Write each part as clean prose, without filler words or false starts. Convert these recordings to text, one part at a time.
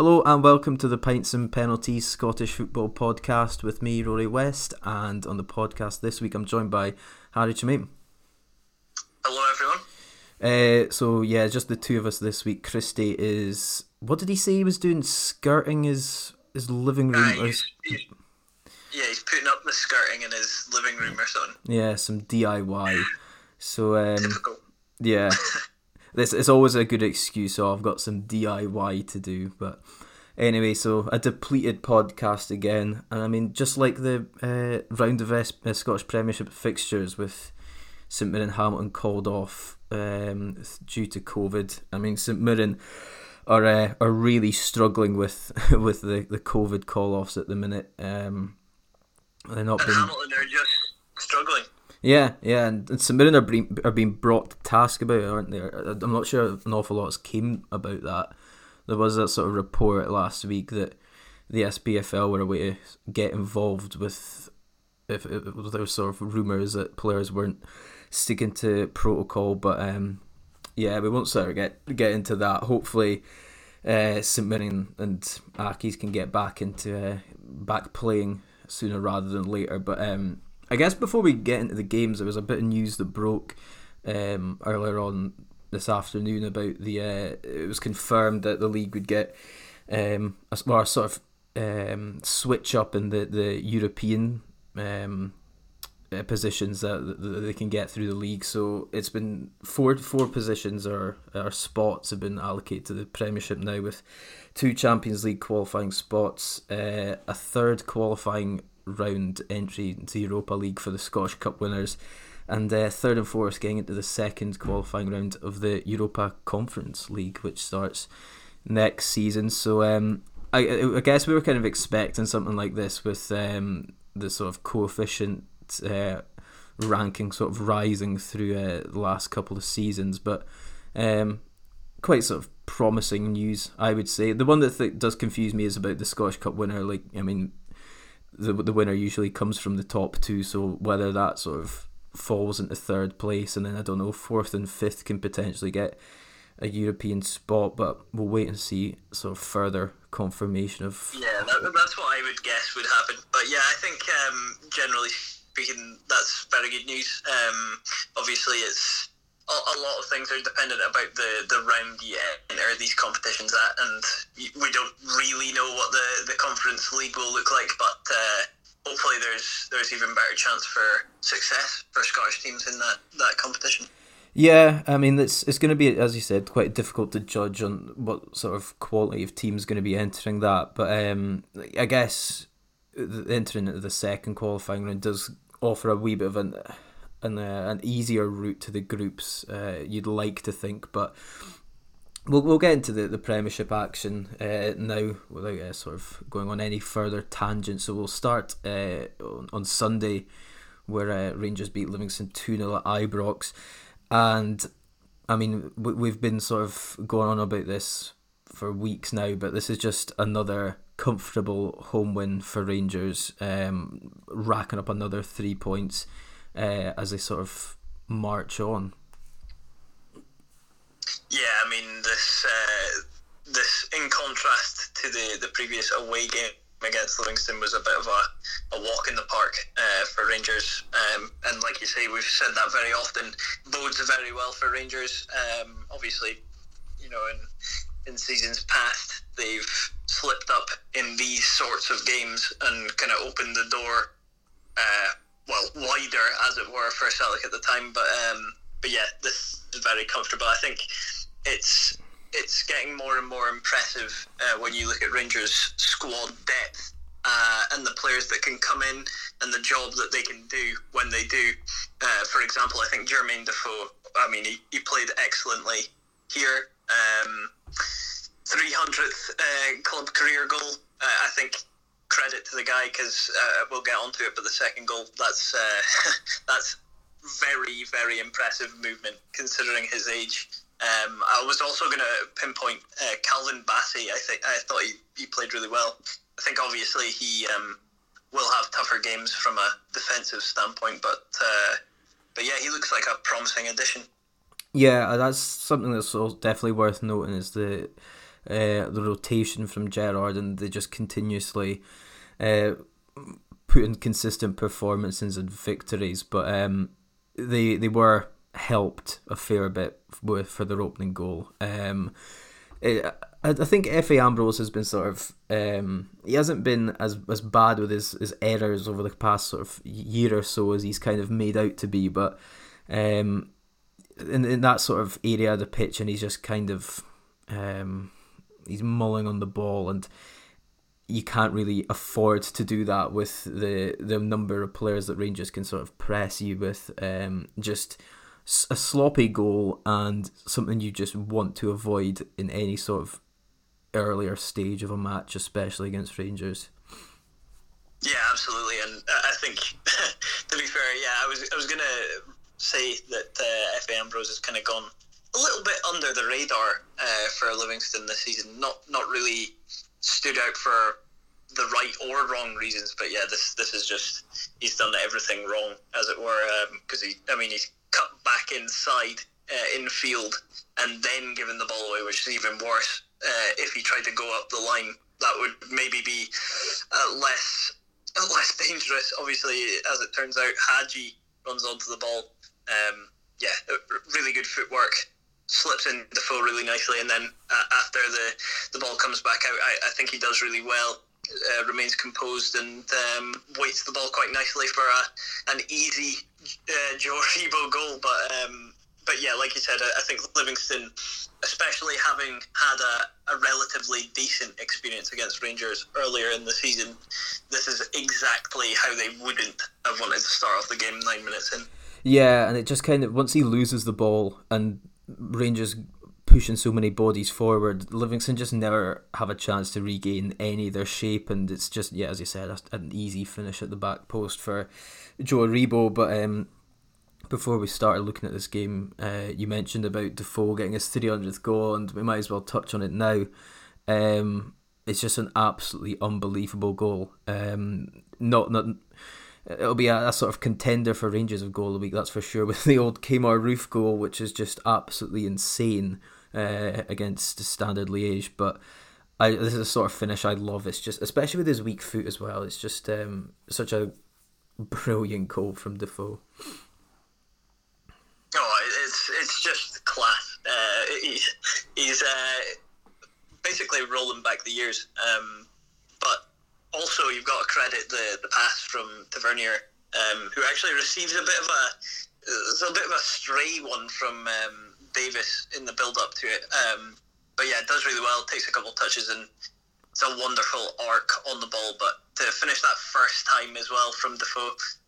Hello and welcome to the Pints and Penalties Scottish Football Podcast with me, Rory West, and on the podcast this week I'm joined by Harry Chimame. Hello everyone. Just the two of us this week. Christy is, what did he say he was doing? Skirting his living room? He's putting up the skirting in his living room or something. Yeah, some DIY. So, Typical. Yeah. It's always a good excuse, so I've got some DIY to do. But anyway, so a depleted podcast again. And I mean, just like the round of Scottish Premiership fixtures with St Mirren Hamilton called off due to COVID. I mean, St Mirren are really struggling with with the COVID call-offs at the minute. They're not and Hamilton are just struggling. Yeah, and St Mirren are being brought to task about it, aren't they? I'm not sure an awful lot came about that. There was a sort of report last week that the SPFL were a way to get involved with if there was sort of rumours that players weren't sticking to protocol, but we won't sort of get into that. Hopefully, St Mirren and Accies can get back playing sooner rather than later, but I guess before we get into the games, there was a bit of news that broke earlier on this afternoon about it was confirmed that the league would get a sort of switch up in the European positions that they can get through the league. So it's been four positions or spots have been allocated to the Premiership now, with 2 Champions League qualifying spots, a third qualifying round entry into Europa League for the Scottish Cup winners, and third and fourth getting into the second qualifying round of the Europa Conference League, which starts next season. So I guess we were kind of expecting something like this, with the sort of coefficient ranking sort of rising through the last couple of seasons, but quite sort of promising news, I would say. The one that does confuse me is about the Scottish Cup winner. Like, I mean, the winner usually comes from the top 2, so whether that sort of falls into third place, and then I don't know, fourth and fifth can potentially get a European spot, but we'll wait and see sort of further confirmation of... Yeah, that's what I would guess would happen. But yeah, I think generally speaking, that's very good news. Obviously, it's a lot of things are dependent about the round you enter these competitions at, and we don't really know what the Conference League will look like, but hopefully there's even better chance for success for Scottish teams in that competition. Yeah, I mean, it's going to be, as you said, quite difficult to judge on what sort of quality of teams going to be entering that, but I guess entering into the second qualifying round does offer a wee bit of an easier route to the groups, you'd like to think, but we'll get into the Premiership action now without sort of going on any further tangent. So we'll start on Sunday, where Rangers beat Livingston 2-0 at Ibrox, and I mean, we've been sort of going on about this for weeks now, but this is just another comfortable home win for Rangers, racking up another 3 points as they sort of march on. Yeah, I mean, this in contrast to the previous away game against Livingston was a bit of a walk in the park for Rangers, and like you say, we've said that very often, bodes very well for Rangers. Obviously, you know, in seasons past, they've slipped up in these sorts of games and kind of opened the door wider, as it were, for Celtic at the time, but yeah, this is very comfortable. I think it's getting more and more impressive when you look at Rangers' squad depth and the players that can come in and the job that they can do when they do. For example, I think Jermaine Defoe, I mean, he played excellently here. 300th club career goal. I think credit to the guy, because we'll get onto it, but the second goal, that's very, very impressive movement considering his age. I was also going to pinpoint Calvin Bassey. I thought he played really well. I think obviously he will have tougher games from a defensive standpoint, but yeah, he looks like a promising addition. Yeah, that's something that's definitely worth noting, is the the rotation from Gerrard, and they just continuously put in consistent performances and victories. But they were helped a fair bit for their opening goal. I think Efe Ambrose has been sort of he hasn't been as bad with his errors over the past sort of year or so as he's kind of made out to be, but in that sort of area of the pitch, and he's just kind of he's mulling on the ball, and you can't really afford to do that with the number of players that Rangers can sort of press you with. Just a sloppy goal and something you just want to avoid in any sort of earlier stage of a match, especially against Rangers. Yeah, absolutely, and I think to be fair, I was gonna say that Efe Ambrose has kind of gone a little bit under the radar for Livingston this season. Not really stood out for the right or wrong reasons, but this is just, he's done everything wrong, as it were, because he's cut back inside infield and then given the ball away, which is even worse. If he tried to go up the line, that would maybe be less dangerous. Obviously, as it turns out, Hadji runs onto the ball. Really good footwork, slips in Defoe really nicely, and then after the ball comes back out, I think he does really well. Remains composed and waits the ball quite nicely for an easy Joe Aribo goal. But yeah, like you said, I think Livingston, especially having had a relatively decent experience against Rangers earlier in the season, this is exactly how they wouldn't have wanted to start off the game 9 minutes in. Yeah, and it just kind of, once he loses the ball and Rangers pushing so many bodies forward, Livingston just never have a chance to regain any of their shape, and it's just, as you said, an easy finish at the back post for Joe Aribo. But before we started looking at this game, you mentioned about Defoe getting his 300th goal, and we might as well touch on it now. It's just an absolutely unbelievable goal. It'll be a sort of contender for Rangers of Goal of the Week, that's for sure, with the old Kmart Roof goal, which is just absolutely insane against Standard Liège. But this is a sort of finish I love. It's just, especially with his weak foot as well, it's just such a brilliant goal from Defoe. Oh, it's just class. He's basically rolling back the years, but also you've got to credit the pass from Tavernier, who actually receives a bit of a stray one from Davis in the build up to it. But yeah, it does really well. Takes a couple touches and it's a wonderful arc on the ball. But to finish that first time as well from Defoe,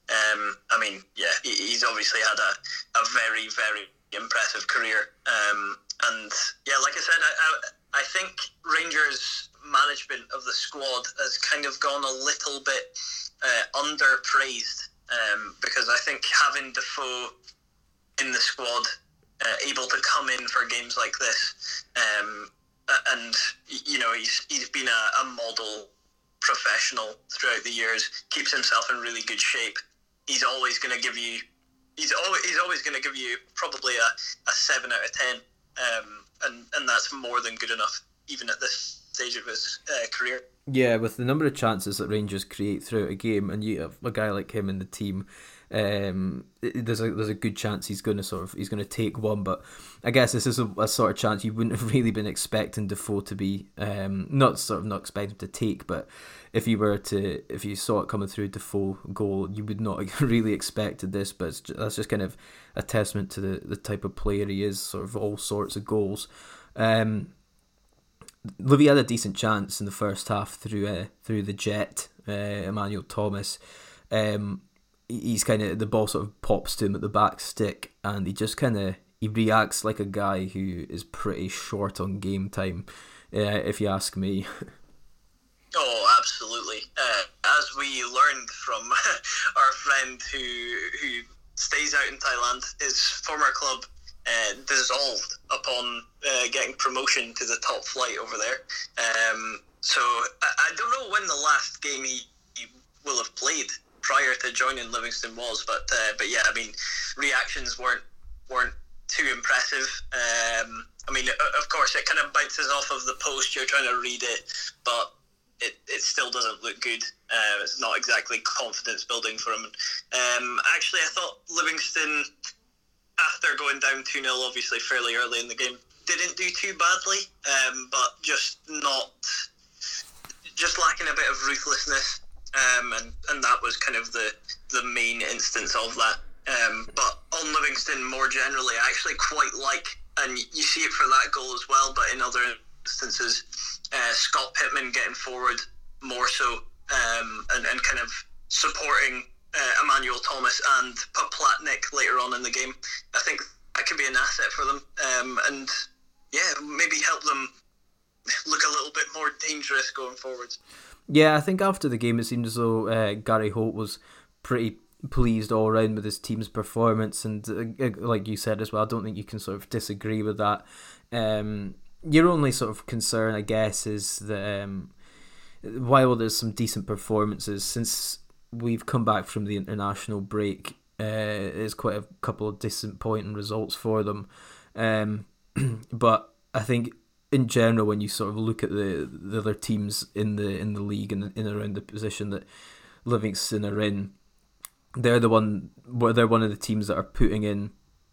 he's obviously had a very, very impressive career. And yeah, like I said, I think Rangers' management of the squad has kind of gone a little bit underpraised, because I think having Defoe in the squad, able to come in for games like this, and he's been a model professional throughout the years, keeps himself in really good shape. He's always going to give you probably a 7 out of 10, and that's more than good enough, even at this stage of his career. Yeah, with the number of chances that Rangers create throughout a game, and you have a guy like him in the team, there's a good chance he's going to take one. But I guess this is a sort of chance you wouldn't have really been expecting Defoe to be not expecting to take, but if you saw it coming through Defoe goal, you would not have really expected this. But that's just kind of a testament to the type of player he is, sort of all sorts of goals. Livy had a decent chance in the first half through the jet, Emmanuel Thomas. He's kind of, the ball sort of pops to him at the back stick, and he reacts like a guy who is pretty short on game time, if you ask me. Oh, absolutely. As we learned from our friend who stays out in Thailand, his former club dissolved upon getting promotion to the top flight over there. So I don't know when the last game he will have played prior to joining Livingston was, but yeah, I mean, reactions weren't too impressive. I mean, of course, it kind of bounces off of the post. You're trying to read it, but it still doesn't look good. It's not exactly confidence building for him. Actually, I thought Livingston, after going down 2-0, obviously fairly early in the game, didn't do too badly, but just lacking a bit of ruthlessness, and that was kind of the main instance of that. But on Livingston more generally, I actually quite like, and you see it for that goal as well, but in other instances, Scott Pittman getting forward more so, and kind of supporting Emmanuel Thomas and Poplatnik later on in the game. I think that could be an asset for them, and maybe help them look a little bit more dangerous going forward. Yeah, I think after the game it seemed as though Gary Holt was pretty pleased all around with his team's performance, and like you said as well, I don't think you can sort of disagree with that. Your only sort of concern, I guess, is that while there's some decent performances, since we've come back from the international break, there's quite a couple of disappointing results for them. But I think in general, when you sort of look at the other teams in the league and in around the position that Livingston are in, they're one of the teams that are putting in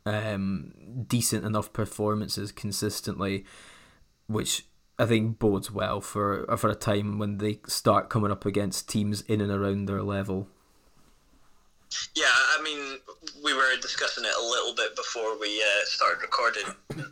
decent enough performances consistently, which I think bodes well for a time when they start coming up against teams in and around their level. Yeah, I mean, we were discussing it a little bit before we started recording.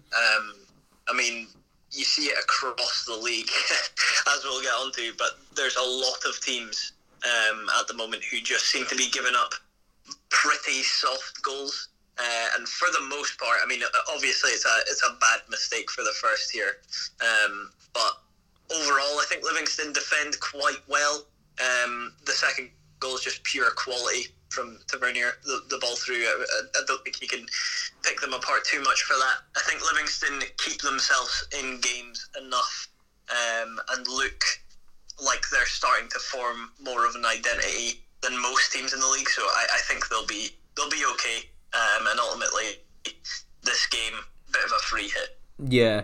I mean, you see it across the league, as we'll get onto, but there's a lot of teams at the moment who just seem to be giving up pretty soft goals. And for the most part, I mean, obviously it's a bad mistake for the first here. But overall, I think Livingston defend quite well. The second goal is just pure quality from Tavernier, the ball through. I don't think you can pick them apart too much for that. I think Livingston keep themselves in games enough and look like they're starting to form more of an identity than most teams in the league. So I think they'll be okay. And ultimately, this game, bit of a free hit. Yeah.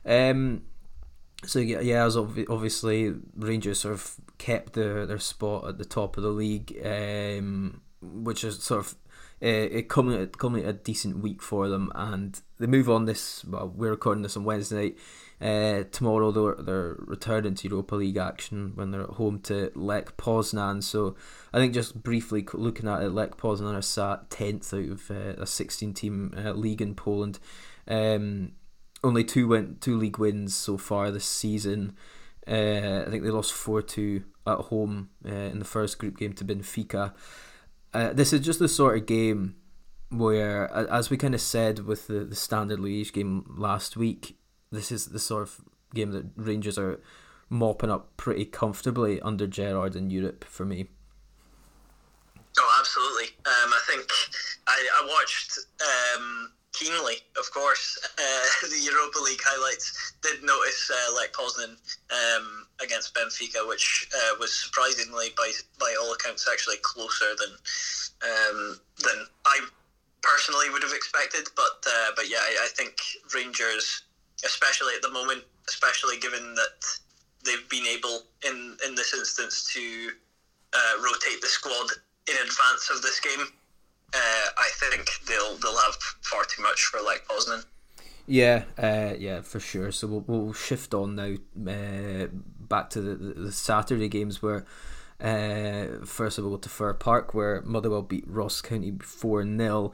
So as obviously Rangers sort of kept their spot at the top of the league, which is sort of it culminated a decent week for them, and they move on we're recording this on Wednesday night. Tomorrow they're returning to Europa League action when they're at home to Lech Poznan. So I think just briefly looking at it, Lech Poznan are sat 10th out of a 16-team league in Poland. Only two league wins so far this season. I think they lost 4-2 at home in the first group game to Benfica. This is just the sort of game where, as we kind of said with the Standard Liège game last week, this is the sort of game that Rangers are mopping up pretty comfortably under Gerrard in Europe for me. Oh, absolutely. I think I watched keenly, of course, the Europa League highlights. Did notice Lech Poznan against Benfica, which was surprisingly, by all accounts, actually closer than I personally would have expected. But yeah, I think Rangers, especially at the moment, especially given that they've been able in this instance to rotate the squad in advance of this game, I think they'll have far too much for Lech Poznan. Yeah, for sure. So we'll shift on now back to the Saturday games, where first of all, we'll go to Fir Park, where Motherwell beat Ross County 4-0.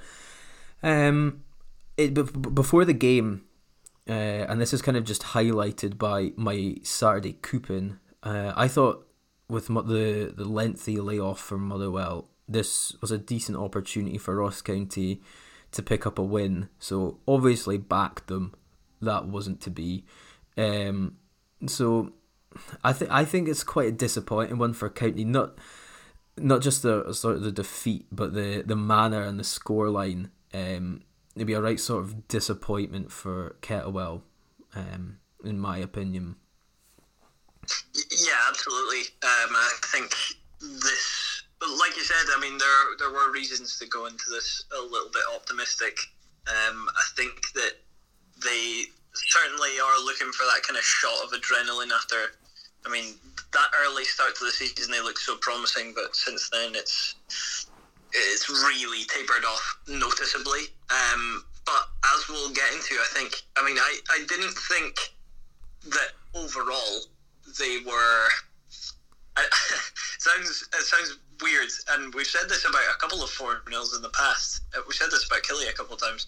Before the game, and this is kind of just highlighted by my Saturday coupon, I thought with the lengthy layoff for Motherwell, this was a decent opportunity for Ross County to pick up a win. So obviously backed them. That wasn't to be. So I think it's quite a disappointing one for County. Not just the sort of the defeat, but the manner and the scoreline. It'd be a right sort of disappointment for Kettlewell, in my opinion. Yeah, absolutely. I think this, like you said, I mean, there were reasons to go into this a little bit optimistic. I think that they certainly are looking for that kind of shot of adrenaline after. I mean, that early start to the season, they looked so promising, but since then it's really tapered off noticeably. But as we'll get into, I didn't think that overall they were. It sounds weird, and we've said this about a couple of 4-0s in the past. We said this about Killie a couple of times.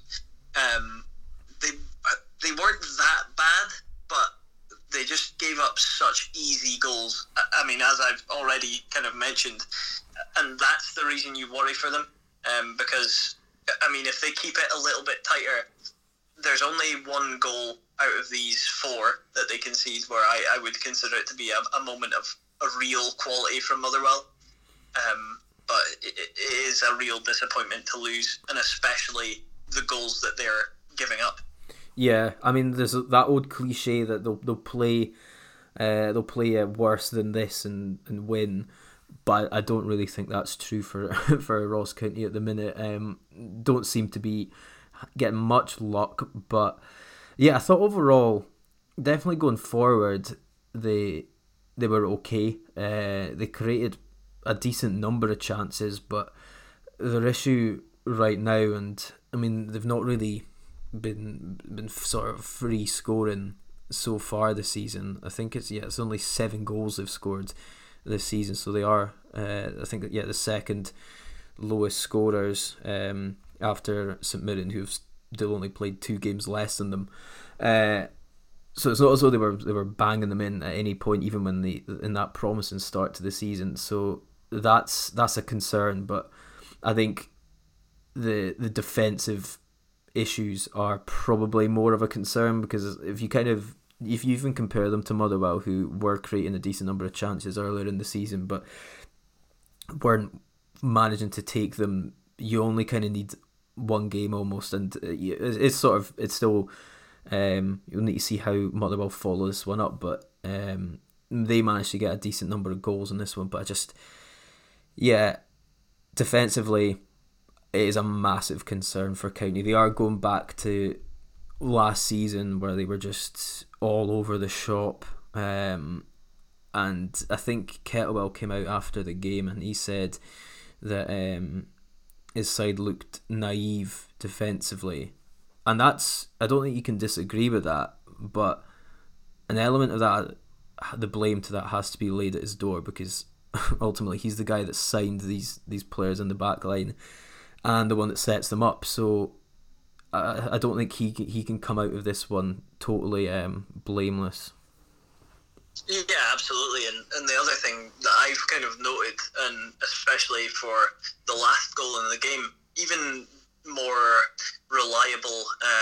They weren't that bad, but they just gave up such easy goals. I mean, as I've already kind of mentioned, and that's the reason you worry for them. Because, I mean, if they keep it a little bit tighter, there's only one goal out of these 4 that they concede where I would consider it to be a moment of a real quality from Motherwell. But it is a real disappointment to lose, and especially the goals that they're giving up. Yeah, I mean, there's that old cliche that they'll play worse than this and win, but I don't really think that's true for for Ross County at the minute. Don't seem to be getting much luck, but yeah, I thought overall, definitely going forward, they were okay. They created a decent number of chances, but their issue right now, and I mean, they've not really been sort of free scoring so far this season. I think it's only 7 goals they've scored this season, so they are I think the second lowest scorers after St Mirren, who've still only played 2 games less than them. So it's not as though they were banging them in at any point, even when in that promising start to the season. So that's a concern, but I think the defensive issues are probably more of a concern, because if you even compare them to Motherwell, who were creating a decent number of chances earlier in the season but weren't managing to take them, you only kind of need one game almost, and it's still you'll need to see how Motherwell follow this one up, but they managed to get a decent number of goals in this one. But defensively, it is a massive concern for County. They are going back to last season where they were just all over the shop. And I think Kettlewell came out after the game and he said that his side looked naive defensively. And I don't think you can disagree with that, but an element of that, the blame to that has to be laid at his door, because ultimately he's the guy that signed these players in the back line and the one that sets them up. So I don't think he can come out of this one totally blameless. Yeah, absolutely. And the other thing that I've kind of noted, and especially for the last goal in the game, even more reliable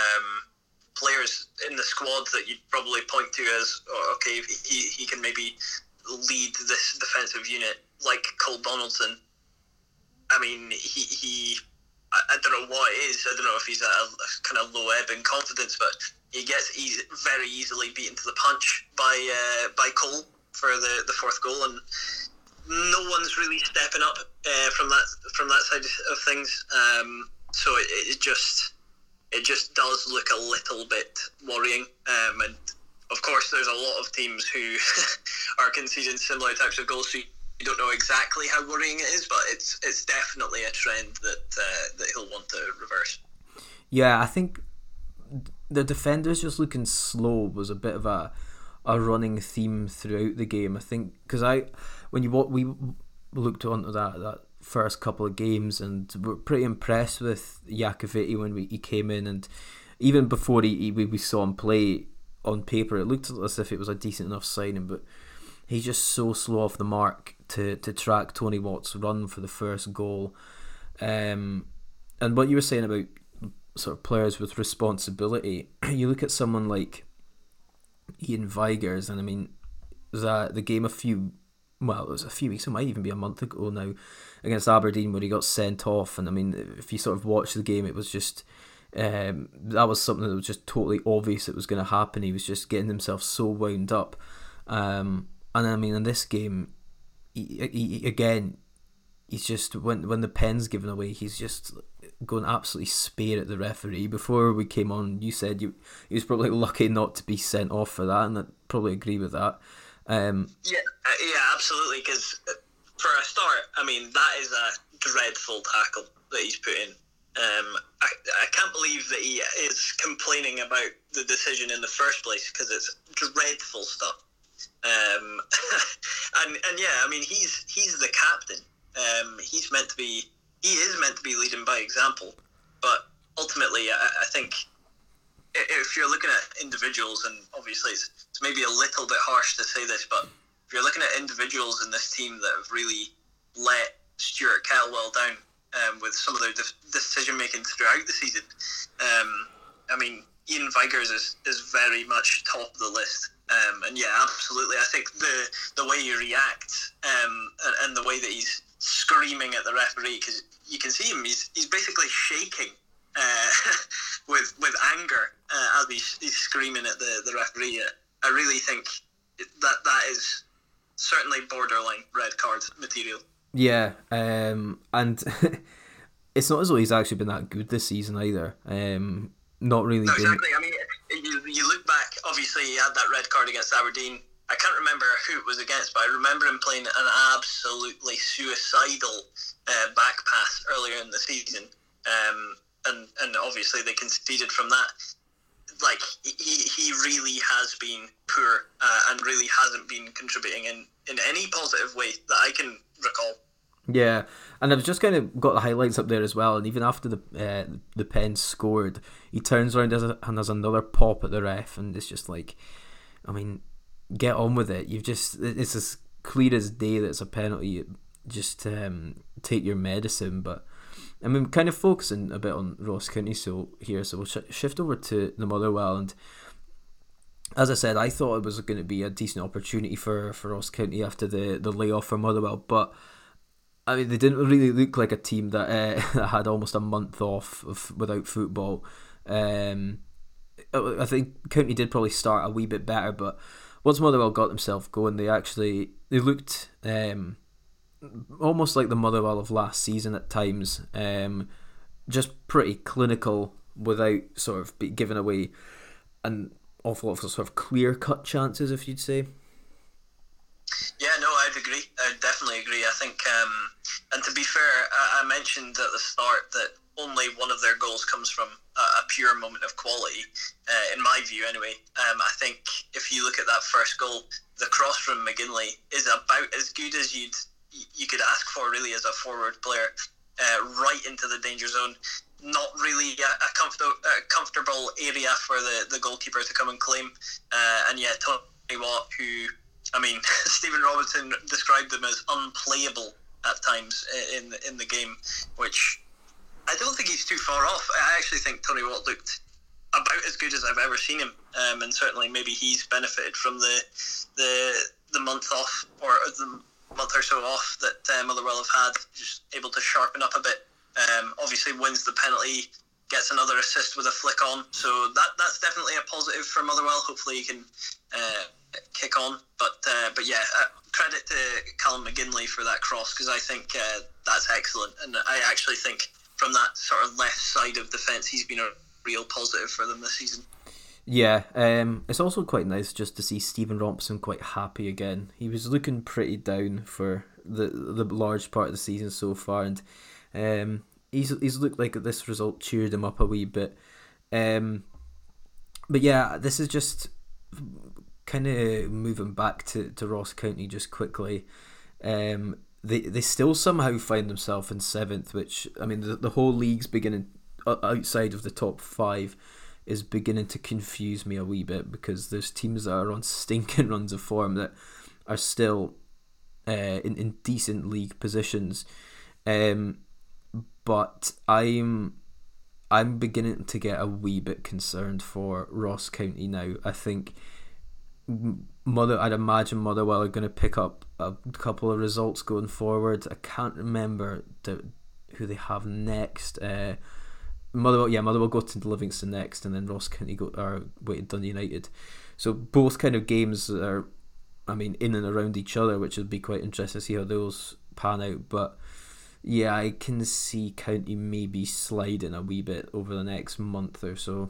players in the squad that you'd probably point to as, okay, he can maybe lead this defensive unit, like Cole Donaldson. I mean, he I don't know what it is. I don't know if he's at a kind of low ebb in confidence, but he gets very easily beaten to the punch by Cole for the 4th goal, and no one's really stepping up from that side of things. So it just does look a little bit worrying. And of course, there's a lot of teams who are conceding similar types of goals. So you don't know exactly how worrying it is, but it's definitely a trend that he'll want to reverse. Yeah, I think the defenders just looking slow was a bit of a running theme throughout the game. I think because we looked onto that first couple of games and we're pretty impressed with Iacovitti when he came in, and even before we saw him play on paper, it looked as if it was a decent enough signing, but he's just so slow off the mark to track Tony Watt's run for the first goal. And what you were saying about sort of players with responsibility, you look at someone like Ian Vigurs, and I mean, that the game it was a few weeks, it might even be a month ago now, against Aberdeen, where he got sent off. And I mean, if you sort of watch the game, it was just that was something that was just totally obvious it was going to happen. He was just getting himself so wound up, and I mean, in this game, he again, he's just when the pen's given away, he's just going absolutely spare at the referee. Before we came on, you said he was probably lucky not to be sent off for that, and I probably agree with that. Yeah, absolutely. Because for a start, I mean, that is a dreadful tackle that he's put in. I can't believe that he is complaining about the decision in the first place, because it's dreadful stuff. And yeah, I mean, he's the captain. He is meant to be leading by example. But ultimately, I think if you're looking at individuals, and obviously it's maybe a little bit harsh to say this, but if you're looking at individuals in this team that have really let Stuart Kettlewell down with some of their decision making throughout the season, I mean, Ian Vigurs is very much top of the list. And yeah, absolutely. I think the way he reacts and the way that he's screaming at the referee, because you can see him, he's basically shaking with anger as he's screaming at the referee. I really think that is certainly borderline red card material. Yeah, and it's not as though he's actually been that good this season either. Not really. No, exactly. I mean, you look back, obviously he had that red card against Aberdeen. I can't remember who it was against, but I remember him playing an absolutely suicidal back pass earlier in the season. And obviously they conceded from that. Like, he really has been poor and really hasn't been contributing in any positive way that I can recall. Yeah, and I've just kind of got the highlights up there as well, and even after the Pens scored, he turns around and has another pop at the ref, and it's just like, I mean, get on with it. It's as clear as day that it's a penalty. Just take your medicine. But I mean, kind of focusing a bit on Ross County so we'll shift over to the Motherwell. And as I said, I thought it was going to be a decent opportunity for Ross County after the layoff for Motherwell, but I mean, they didn't really look like a team that had almost a month off without football. I think County did probably start a wee bit better, but once Motherwell got themselves going, they looked almost like the Motherwell of last season at times, just pretty clinical without sort of giving away an awful lot of sort of clear-cut chances, if you'd say. Yeah, no, I'd agree. I'd definitely agree. I think, and to be fair, I mentioned at the start that only one of their goals comes from a pure moment of quality, in my view anyway. I think if you look at that first goal, the cross from McGinley is about as good as you could ask for, really, as a forward player, right into the danger zone. Not really a comfortable area for the goalkeeper to come and claim. And yet, Tony Watt, who, I mean, Stephen Robinson described him as unplayable at times in the game, which I don't think he's too far off. I actually think Tony Watt looked about as good as I've ever seen him, and certainly maybe he's benefited from the month off, or the month or so off that Motherwell have had, just able to sharpen up a bit. Obviously wins the penalty, gets another assist with a flick on, so that's definitely a positive for Motherwell. Hopefully he can kick on, but yeah, credit to Callum McGinley for that cross, because I think that's excellent, and I actually think from that sort of left side of defence he's been a real positive for them this season. Yeah, it's also quite nice just to see Stephen Robinson quite happy again. He was looking pretty down for the large part of the season so far, and he's looked like this result cheered him up a wee bit. But yeah, this is just kind of moving back to Ross County just quickly. They still somehow find themselves in 7th, which, I mean, the whole league's beginning, outside of the top 5, is beginning to confuse me a wee bit, because there's teams that are on stinking runs of form that are still in decent league positions. But I'm beginning to get a wee bit concerned for Ross County now. I think I'd imagine Motherwell are going to pick up a couple of results going forward. I can't remember who they have next. Motherwell go to Livingston next, and then Ross County are waiting Dundee United. So both kind of games are, I mean, in and around each other, which would be quite interesting to see how those pan out. But Yeah, I can see County maybe sliding a wee bit over the next month or so.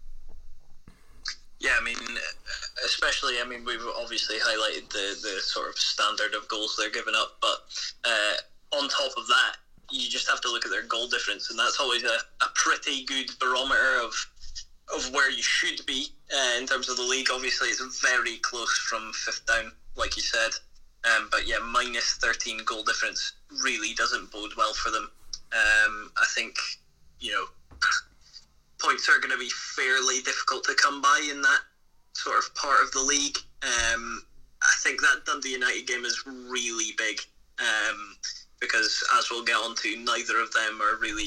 Yeah, I mean, especially, I mean, we've obviously highlighted the sort of standard of goals they're giving up, but on top of that, you just have to look at their goal difference, and that's always a pretty good barometer of where you should be in terms of the league. Obviously, it's very close from fifth down, like you said, but yeah, minus 13 goal difference really doesn't bode well for them. I think, points are going to be fairly difficult to come by in that sort of part of the league. I think that Dundee United game is really big because, as we'll get on to, neither of them are really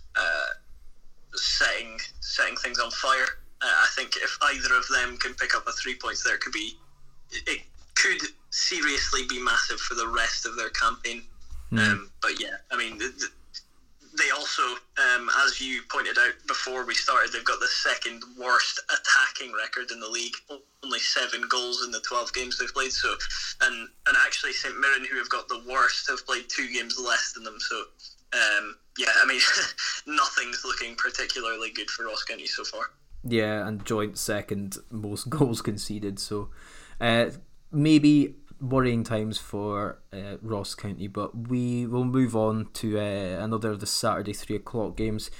setting things on fire. I think if either of them can pick up 3 points there, it could seriously be massive for the rest of their campaign. But yeah, I mean, they also, as you pointed out before we started, they've got the second worst attacking record in the league. Only 7 goals in the 12 games they've played. So, and actually St Mirren, who have got the worst, have played 2 games less than them. So, yeah, I mean, nothing's looking particularly good for Ross County so far. Yeah, and joint second most goals conceded. So, maybe worrying times for Ross County, but we will move on to another of the Saturday 3 o'clock games,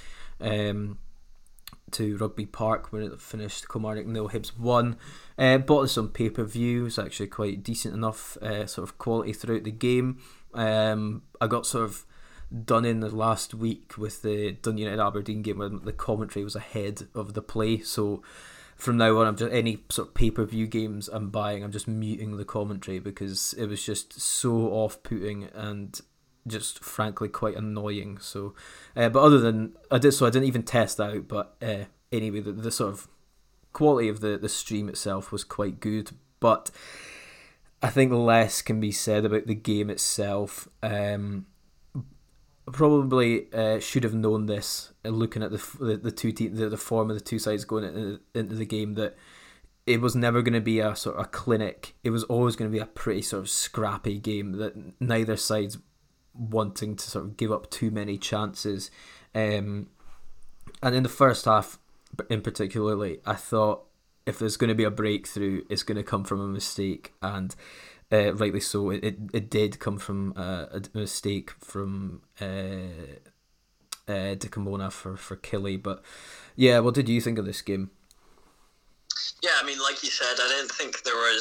to Rugby Park, where it finished Kilmarnock 0, Hibs 1. Bought this on pay-per-view. It was actually quite decent enough sort of quality throughout the game. I got sort of done in the last week with the Dundee United Aberdeen game where the commentary was ahead of the play, so from now on, I'm just any sort of pay-per-view games I'm buying, I'm just muting the commentary because it was just so off-putting and just frankly quite annoying. So, but other than I didn't even test that out. But anyway, the sort of quality of the stream itself was quite good. But I think less can be said about the game itself. Probably should have known this, looking at the two teams, the form of the two sides going into the game, that it was never going to be a sort of a clinic. It was always going to be a pretty sort of scrappy game, that neither side's wanting to sort of give up too many chances. And in the first half in particularly, I thought if there's going to be a breakthrough, it's going to come from a mistake, and rightly so. It did come from a mistake from Dickamona for Killie. But yeah, what did you think of this game? Yeah, I mean, like you said, I didn't think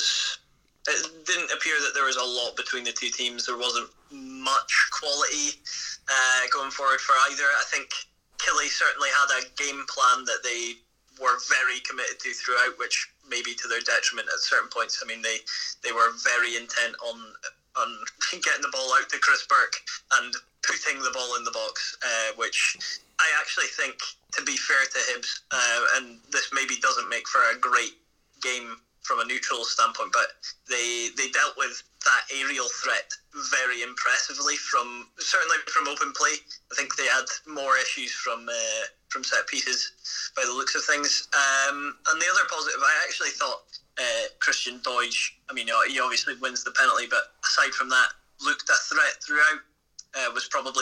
it didn't appear that there was a lot between the two teams. There wasn't much quality going forward for either. I think Killie certainly had a game plan that they were very committed to throughout, which maybe to their detriment at certain points. I mean, they were very intent on getting the ball out to Chris Burke and putting the ball in the box, which I actually think, to be fair to Hibs, and this maybe doesn't make for a great game from a neutral standpoint, but they dealt with that aerial threat very impressively certainly from open play. I think they had more issues from set pieces by the looks of things. And the other positive, I actually thought Christian Doidge, I mean, he obviously wins the penalty, but aside from that, looked a threat throughout. Was probably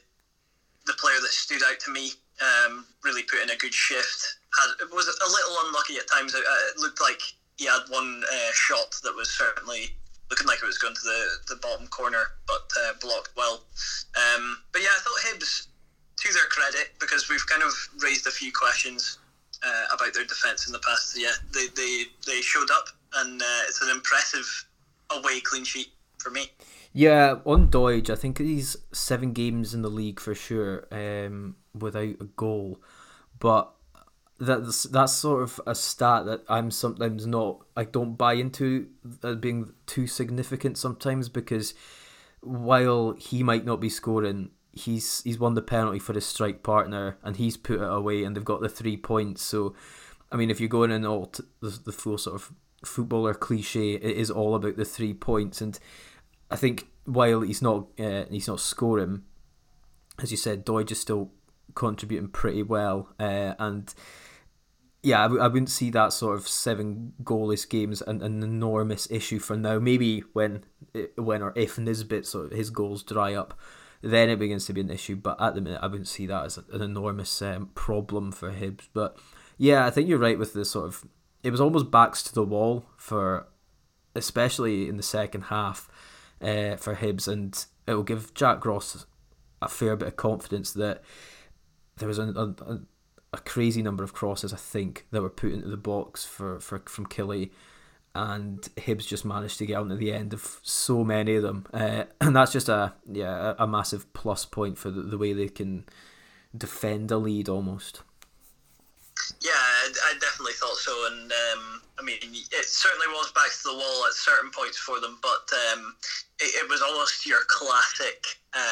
the player that stood out to me. Really put in a good shift. Was a little unlucky at times. It looked like he had one shot that was certainly looking like it was going to the bottom corner, but blocked well. But yeah, I thought Hibs, to their credit, because we've kind of raised a few questions about their defence in the past. Yeah, they showed up, and it's an impressive away clean sheet for me. Yeah, on Doidge, I think he's 7 games in the league for sure, without a goal, but that's sort of a stat that I'm sometimes I don't buy into as being too significant sometimes, because while he might not be scoring, he's won the penalty for his strike partner and he's put it away, and they've got the 3 points. So I mean, if you're going in all the full sort of footballer cliche, it is all about the 3 points. And I think while he's not scoring, as you said, Doidge is still contributing pretty well, and yeah, I wouldn't see that sort of 7 goalless games an enormous issue for now. Maybe when or if Nisbet sort of his goals dry up, then it begins to be an issue. But at the minute, I wouldn't see that as an enormous problem for Hibs. But yeah, I think you're right with the sort of, it was almost backs to the wall for, especially in the second half, for Hibs, and it will give Jack Ross a fair bit of confidence that there was a crazy number of crosses, I think, that were put into the box from Killie, and Hibs just managed to get on to the end of so many of them, and that's just a massive plus point for the way they can defend a lead almost. Yeah, I definitely thought so, and I mean, it certainly was back to the wall at certain points for them, but it was almost your classic,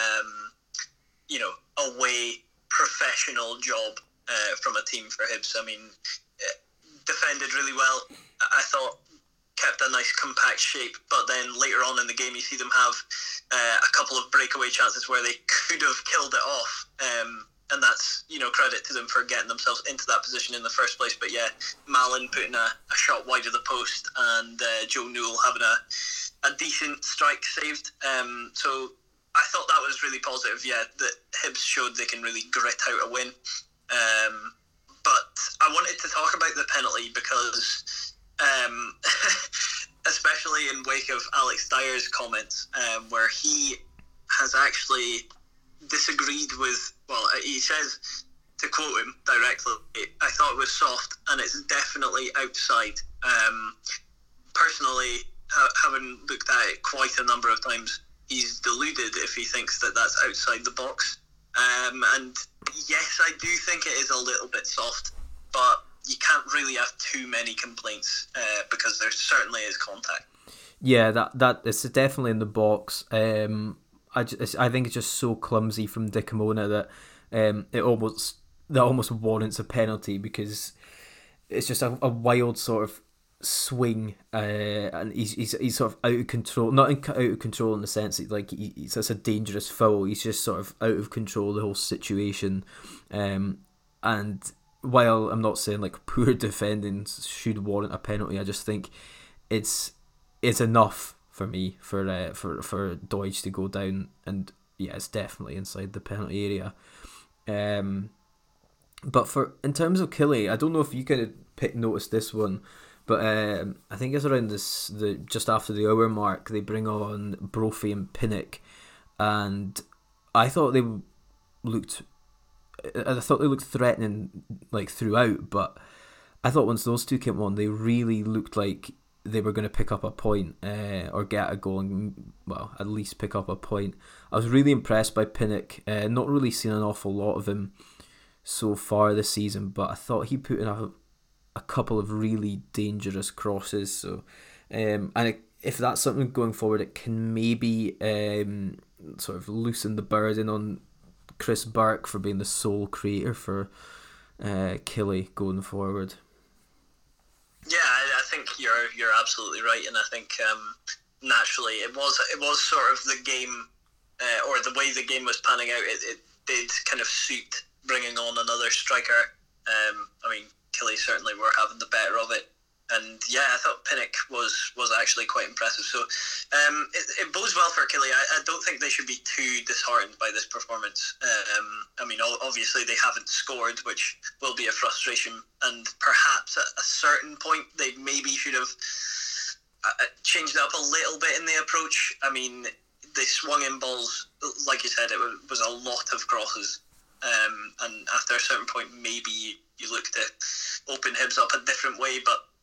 away professional job from a team for Hibs. I mean, defended really well. I thought kept a nice compact shape, but then later on in the game, you see them have a couple of breakaway chances where they could have killed it off. And that's, credit to them for getting themselves into that position in the first place. But yeah, Malin putting a shot wide of the post, and Joe Newell having a decent strike saved. So I thought that was really positive, yeah, that Hibs showed they can really grit out a win. But I wanted to talk about the penalty because, especially in wake of Alex Dyer's comments, where he has actually disagreed with, he says, to quote him directly, I thought it was soft and it's definitely outside. Personally, having looked at it quite a number of times, he's deluded if he thinks that that's outside the box. And yes, I do think it is a little bit soft, but you can't really have too many complaints because there certainly is contact. Yeah, that it's definitely in the box. I think it's just so clumsy from Dickamona that it almost warrants a penalty, because it's just a wild sort of swing, and he's sort of out of control. Not out of control in the sense that it's a dangerous foul. He's just sort of out of control of the whole situation. And while I'm not saying poor defending should warrant a penalty, I just think it's enough for me for Doidge to go down, and yeah, it's definitely inside the penalty area. But in terms of Killie, I don't know if you kind of noticed this one, but I think it's around just after the hour mark, they bring on Brophy and Pinnock, and I thought they looked threatening throughout, but I thought once those two came on, they really looked like they were going to pick up a point, or get a goal, and at least pick up a point. I was really impressed by Pinnock. Not really seen an awful lot of him so far this season, but I thought he put in a couple of really dangerous crosses. So, if that's something going forward, it can maybe sort of loosen the burden on Chris Burke for being the sole creator for Killie going forward. Yeah, I think you're absolutely right, and I think naturally it was sort of the game, or the way the game was panning out. It did kind of suit bringing on another striker. I mean, Killie certainly were having the better of it, and yeah, I thought Pinnock was actually quite impressive. So it bodes well for Killie. I don't think they should be too disheartened by this performance. I mean, obviously they haven't scored, which will be a frustration, and perhaps at a certain point they maybe should have changed up a little bit in the approach. I mean, they swung in balls, like you said, it was a lot of crosses, and after a certain point maybe you look to open Hibs up a different way,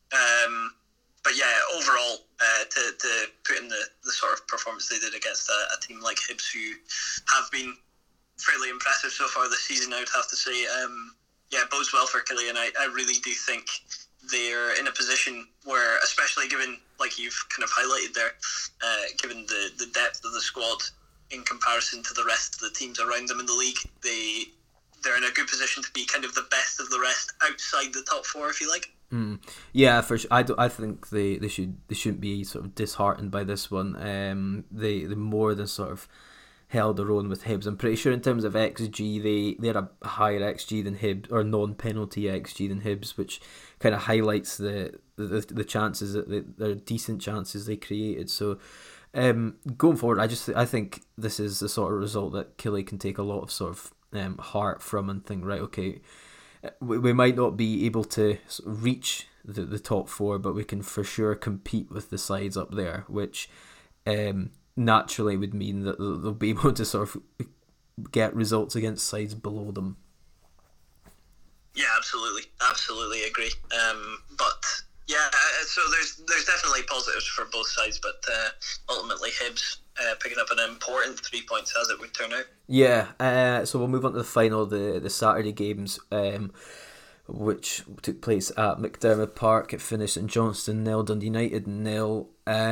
but yeah, overall, to put in the sort of performance they did against a team like Hibs, who have been fairly impressive so far this season, I would have to say, yeah, bodes well for Killie, and I really do think they're in a position where, especially given, like you've kind of highlighted there, given the depth of the squad in comparison to the rest of the teams around them in the league, they're in a good position to be kind of the best of the rest outside the top four, if you like. Yeah, for sure. I think they shouldn't be sort of disheartened by this one. They more than sort of held their own with Hibs. I'm pretty sure in terms of XG, they had a higher XG than Hibs, or non-penalty XG than Hibs, which kind of highlights the chances that they're decent chances they created. So Going forward, I think this is the sort of result that Killie can take a lot of sort of heart from and think, right, okay, we might not be able to reach the top four, but we can for sure compete with the sides up there, which naturally would mean that they'll be able to sort of get results against sides below them. Yeah, absolutely agree. But yeah, so there's definitely positives for both sides, but ultimately Hibs picking up an important 3 points as it would turn out. Yeah, so we'll move on to the final, the Saturday games, which took place at McDermott Park. It finished in Johnstone 0, Dundee United 0.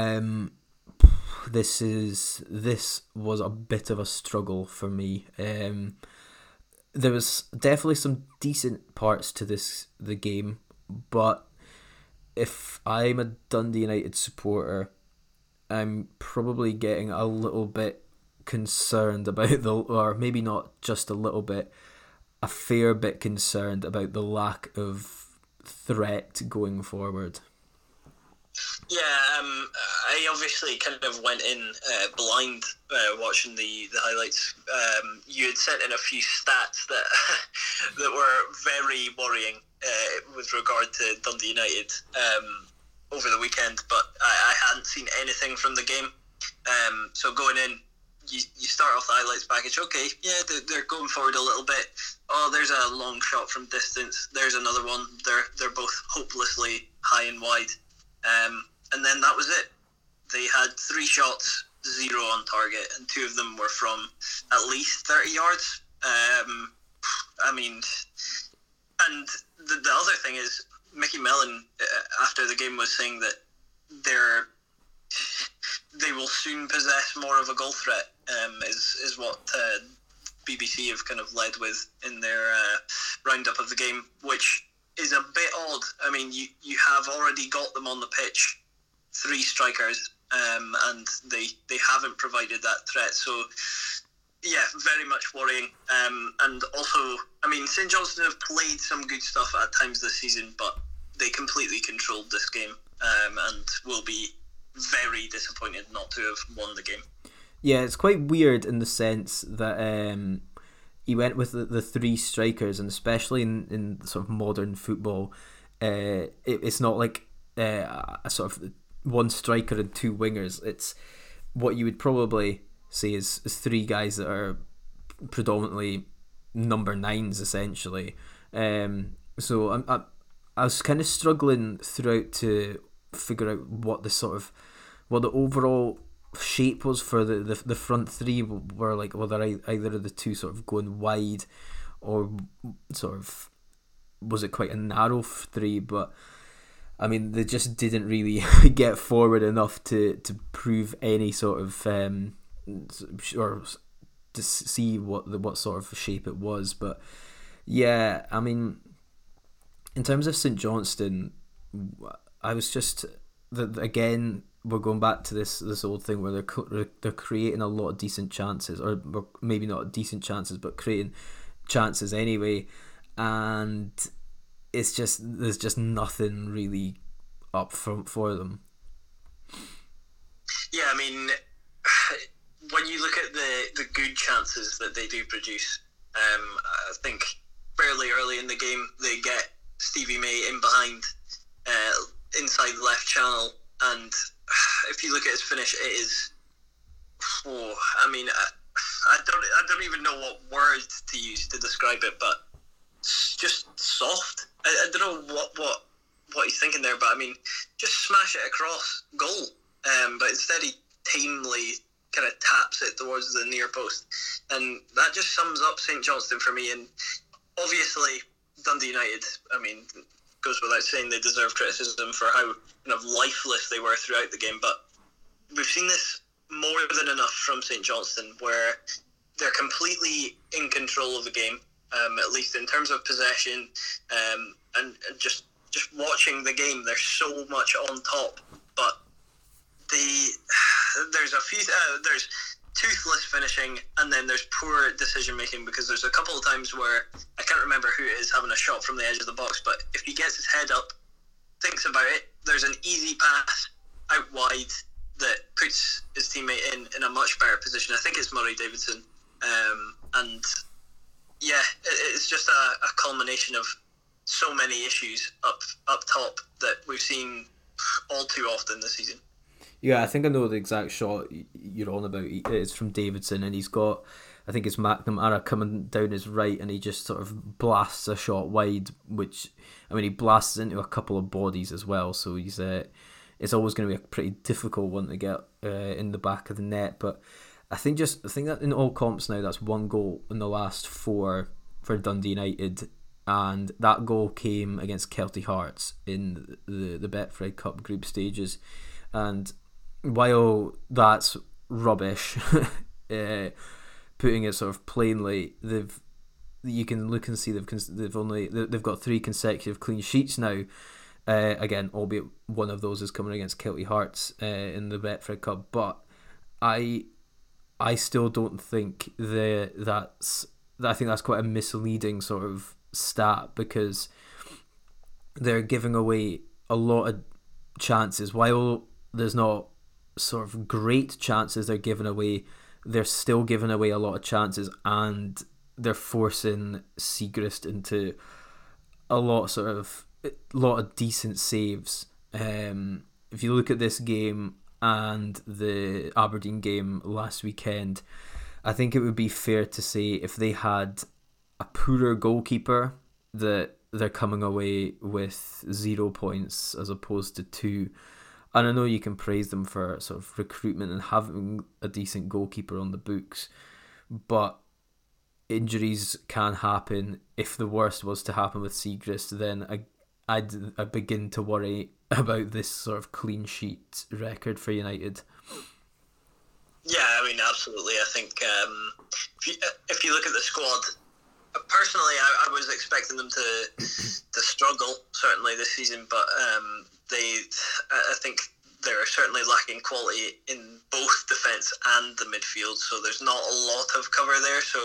This was a bit of a struggle for me. There was definitely some decent parts to the game, but if I'm a Dundee United supporter, I'm probably getting a little bit concerned about or maybe not just a little bit, a fair bit concerned about the lack of threat going forward. Yeah, I obviously kind of went in blind watching the highlights. You had sent in a few stats that that were very worrying with regard to Dundee United over the weekend, but I hadn't seen anything from the game. So going in, you start off the highlights package. Okay, yeah, they're going forward a little bit. Oh, there's a long shot from distance. There's another one. They're both hopelessly high and wide. And then that was it. They had 3 shots, 0 on target, and 2 of them were from at least 30 yards. I mean, and the other thing is, Mickey Mellon, after the game, was saying that they will soon possess more of a goal threat, is what BBC have kind of led with in their roundup of the game, which is a bit odd. I mean, you have already got them on the pitch, 3 strikers, and they haven't provided that threat. So, yeah, very much worrying. And also, I mean, St Johnstone have played some good stuff at times this season, but they completely controlled this game, and will be very disappointed not to have won the game. Yeah, it's quite weird in the sense that he went with the 3 strikers, and especially in sort of modern football, it's not like a sort of 1 striker and 2 wingers. It's what you would probably say is 3 guys that are predominantly number 9s essentially. So I was kind of struggling throughout to figure out what the overall shape was for the front 3 were like, whether either of the 2 sort of going wide or sort of was it quite a narrow 3. But I mean, they just didn't really get forward enough to prove any sort of or to see what sort of shape it was. But yeah, I mean, in terms of St Johnstone, I was just again, we're going back to this old thing where they're creating a lot of decent chances, or maybe not decent chances, but creating chances anyway, and it's just there's just nothing really up front for them. Yeah, I mean, when you look at the good chances that they do produce, I think fairly early in the game they get Stevie May in behind inside the left channel, and if you look at his finish, it is, I mean, I don't even know what words to use to describe it, but it's just soft. I don't know what he's thinking there, but I mean, just smash it across goal. But instead he tamely kind of taps it towards the near post, and that just sums up St Johnstone for me. And obviously Dundee United, I mean, goes without saying they deserve criticism for how kind of lifeless they were throughout the game, but we've seen this more than enough from St Johnstone, where they're completely in control of the game, at least in terms of possession, and just watching the game, they're so much on top, but there's toothless finishing, and then there's poor decision making, because there's a couple of times where I can't remember who it is having a shot from the edge of the box, but if he gets his head up, thinks about it, there's an easy pass out wide that puts his teammate in a much better position. I think it's Murray Davidson, and yeah, it's just a culmination of so many issues up top that we've seen all too often this season. Yeah, I think I know the exact shot you're on about. It's from Davidson, and he's got, I think it's McNamara coming down his right, and he just sort of blasts a shot wide, which, I mean, he blasts into a couple of bodies as well, so he's it's always going to be a pretty difficult one to get in the back of the net. But I think that in all comps now, that's one goal in the last 4 for Dundee United, and that goal came against Kelty Hearts in the Betfred Cup group stages. And while that's rubbish, putting it sort of plainly, you can look and see they've got 3 consecutive clean sheets now. Again, albeit one of those is coming against Kelty Hearts in the Betfred Cup, but I still don't think I think that's quite a misleading sort of stat, because they're giving away a lot of chances. While there's not sort of great chances they're giving away, they're still giving away a lot of chances, and they're forcing Siegrist into a lot of decent saves. If you look at this game and the Aberdeen game last weekend, I think it would be fair to say if they had a poorer goalkeeper, that they're coming away with 0 points as opposed to 2. And I know you can praise them for sort of recruitment and having a decent goalkeeper on the books, but injuries can happen. If the worst was to happen with Siegrist, then I'd begin to worry about this sort of clean sheet record for United. Yeah, I mean, absolutely. I think if you look at the squad, personally, I was expecting them to struggle certainly this season, but I think they're certainly lacking quality in both defence and the midfield, so there's not a lot of cover there. So,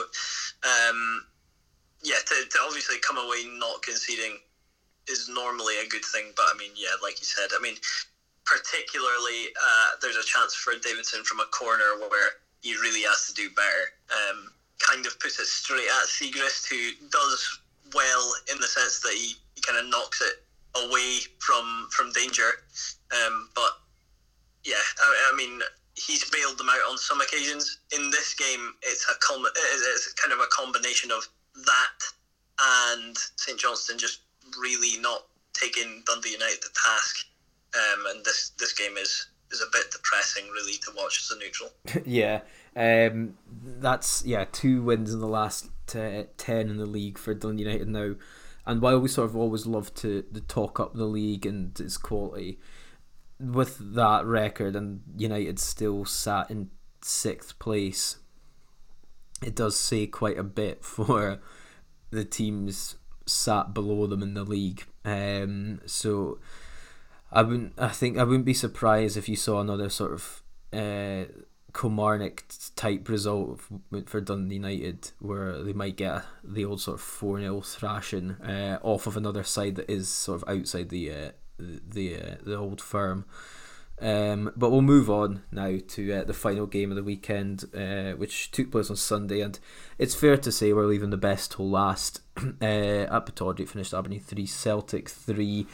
to obviously come away not conceding is normally a good thing, but I mean, yeah, like you said, I mean, particularly there's a chance for Davidson from a corner where he really has to do better. Kind of puts it straight at Siegrist, who does well in the sense that he kind of knocks it away from danger. But yeah, I mean, he's bailed them out on some occasions. In this game, it's kind of a combination of that and St Johnstone just really not taking Dundee United to task. And this game is a bit depressing, really, to watch as a neutral. Yeah. That's 2 wins in the last 10 in the league for Dundee United now. And while we sort of always love to talk up the league and its quality, with that record and United still sat in 6th place, it does say quite a bit for the teams sat below them in the league. So I wouldn't be surprised if you saw another sort of Kilmarnock type result for Dundee United, where they might get the old sort of 4-0 thrashing off of another side that is sort of outside the old firm. But we'll move on now to the final game of the weekend, which took place on Sunday, and it's fair to say we're leaving the best till last. At Pittodrie, finished Aberdeen 3, Celtic 3.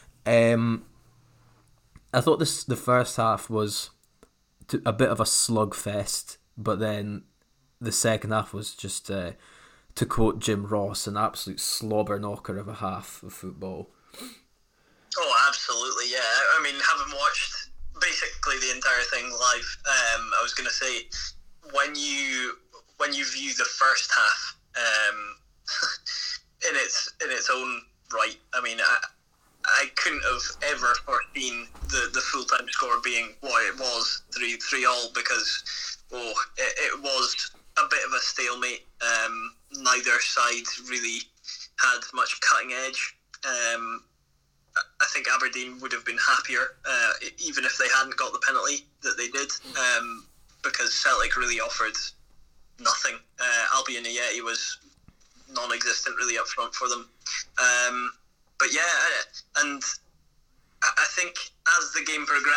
I thought the first half was a bit of a slugfest, but then the second half was just, to quote Jim Ross, an absolute slobber knocker of a half of football. Oh, absolutely, yeah. I mean, having watched basically the entire thing live, I was going to say, when you view the first half in its own right, I mean, I couldn't have ever foreseen the full-time score being what it was, 3-3 because it was a bit of a stalemate. Neither side really had much cutting edge. I think Aberdeen would have been happier even if they hadn't got the penalty that they did, because Celtic really offered nothing. Albion Ajeti was non-existent really up front for them. But yeah, and I think as the game progressed,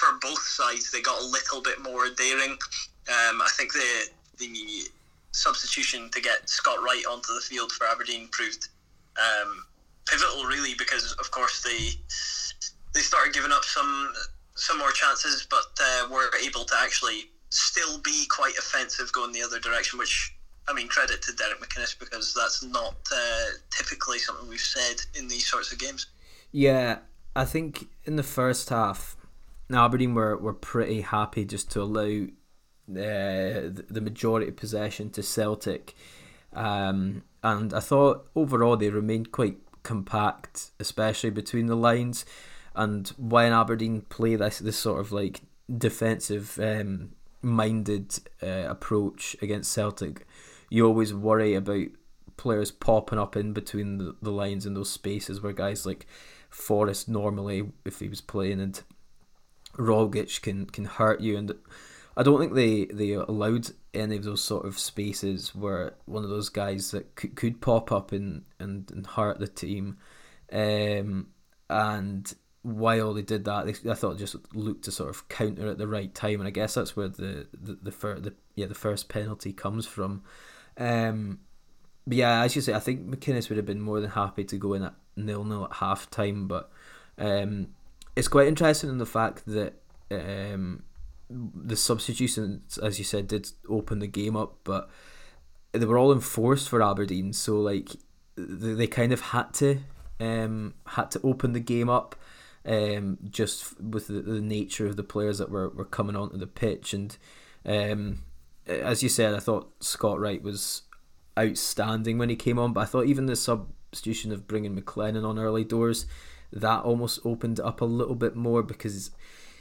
for both sides, they got a little bit more daring. I think the substitution to get Scott Wright onto the field for Aberdeen proved pivotal, really, because of course they started giving up some more chances, but were able to actually still be quite offensive going the other direction, which, I mean, credit to Derek McInnes, because that's not typically something we've said in these sorts of games. Yeah, I think in the first half, Aberdeen were pretty happy just to allow the majority of possession to Celtic, and I thought overall they remained quite compact, especially between the lines. And when Aberdeen play this sort of like defensive minded approach against Celtic, you always worry about players popping up in between the lines in those spaces where guys like Forrest normally, if he was playing, and Rogic can hurt you. And I don't think they allowed any of those sort of spaces where one of those guys that could pop up and hurt the team. And while they did that, I thought just looked to sort of counter at the right time, and I guess that's where the first penalty comes from. But yeah, as you say, I think McInnes would have been more than happy to go in at 0-0 at half time, but it's quite interesting in the fact that the substitutions, as you said, did open the game up, but they were all enforced for Aberdeen, so like they kind of had to open the game up, just with the nature of the players that were coming onto the pitch. And as you said, I thought Scott Wright was outstanding when he came on, but I thought even the substitution of bringing McLennan on early doors, that almost opened it up a little bit more, because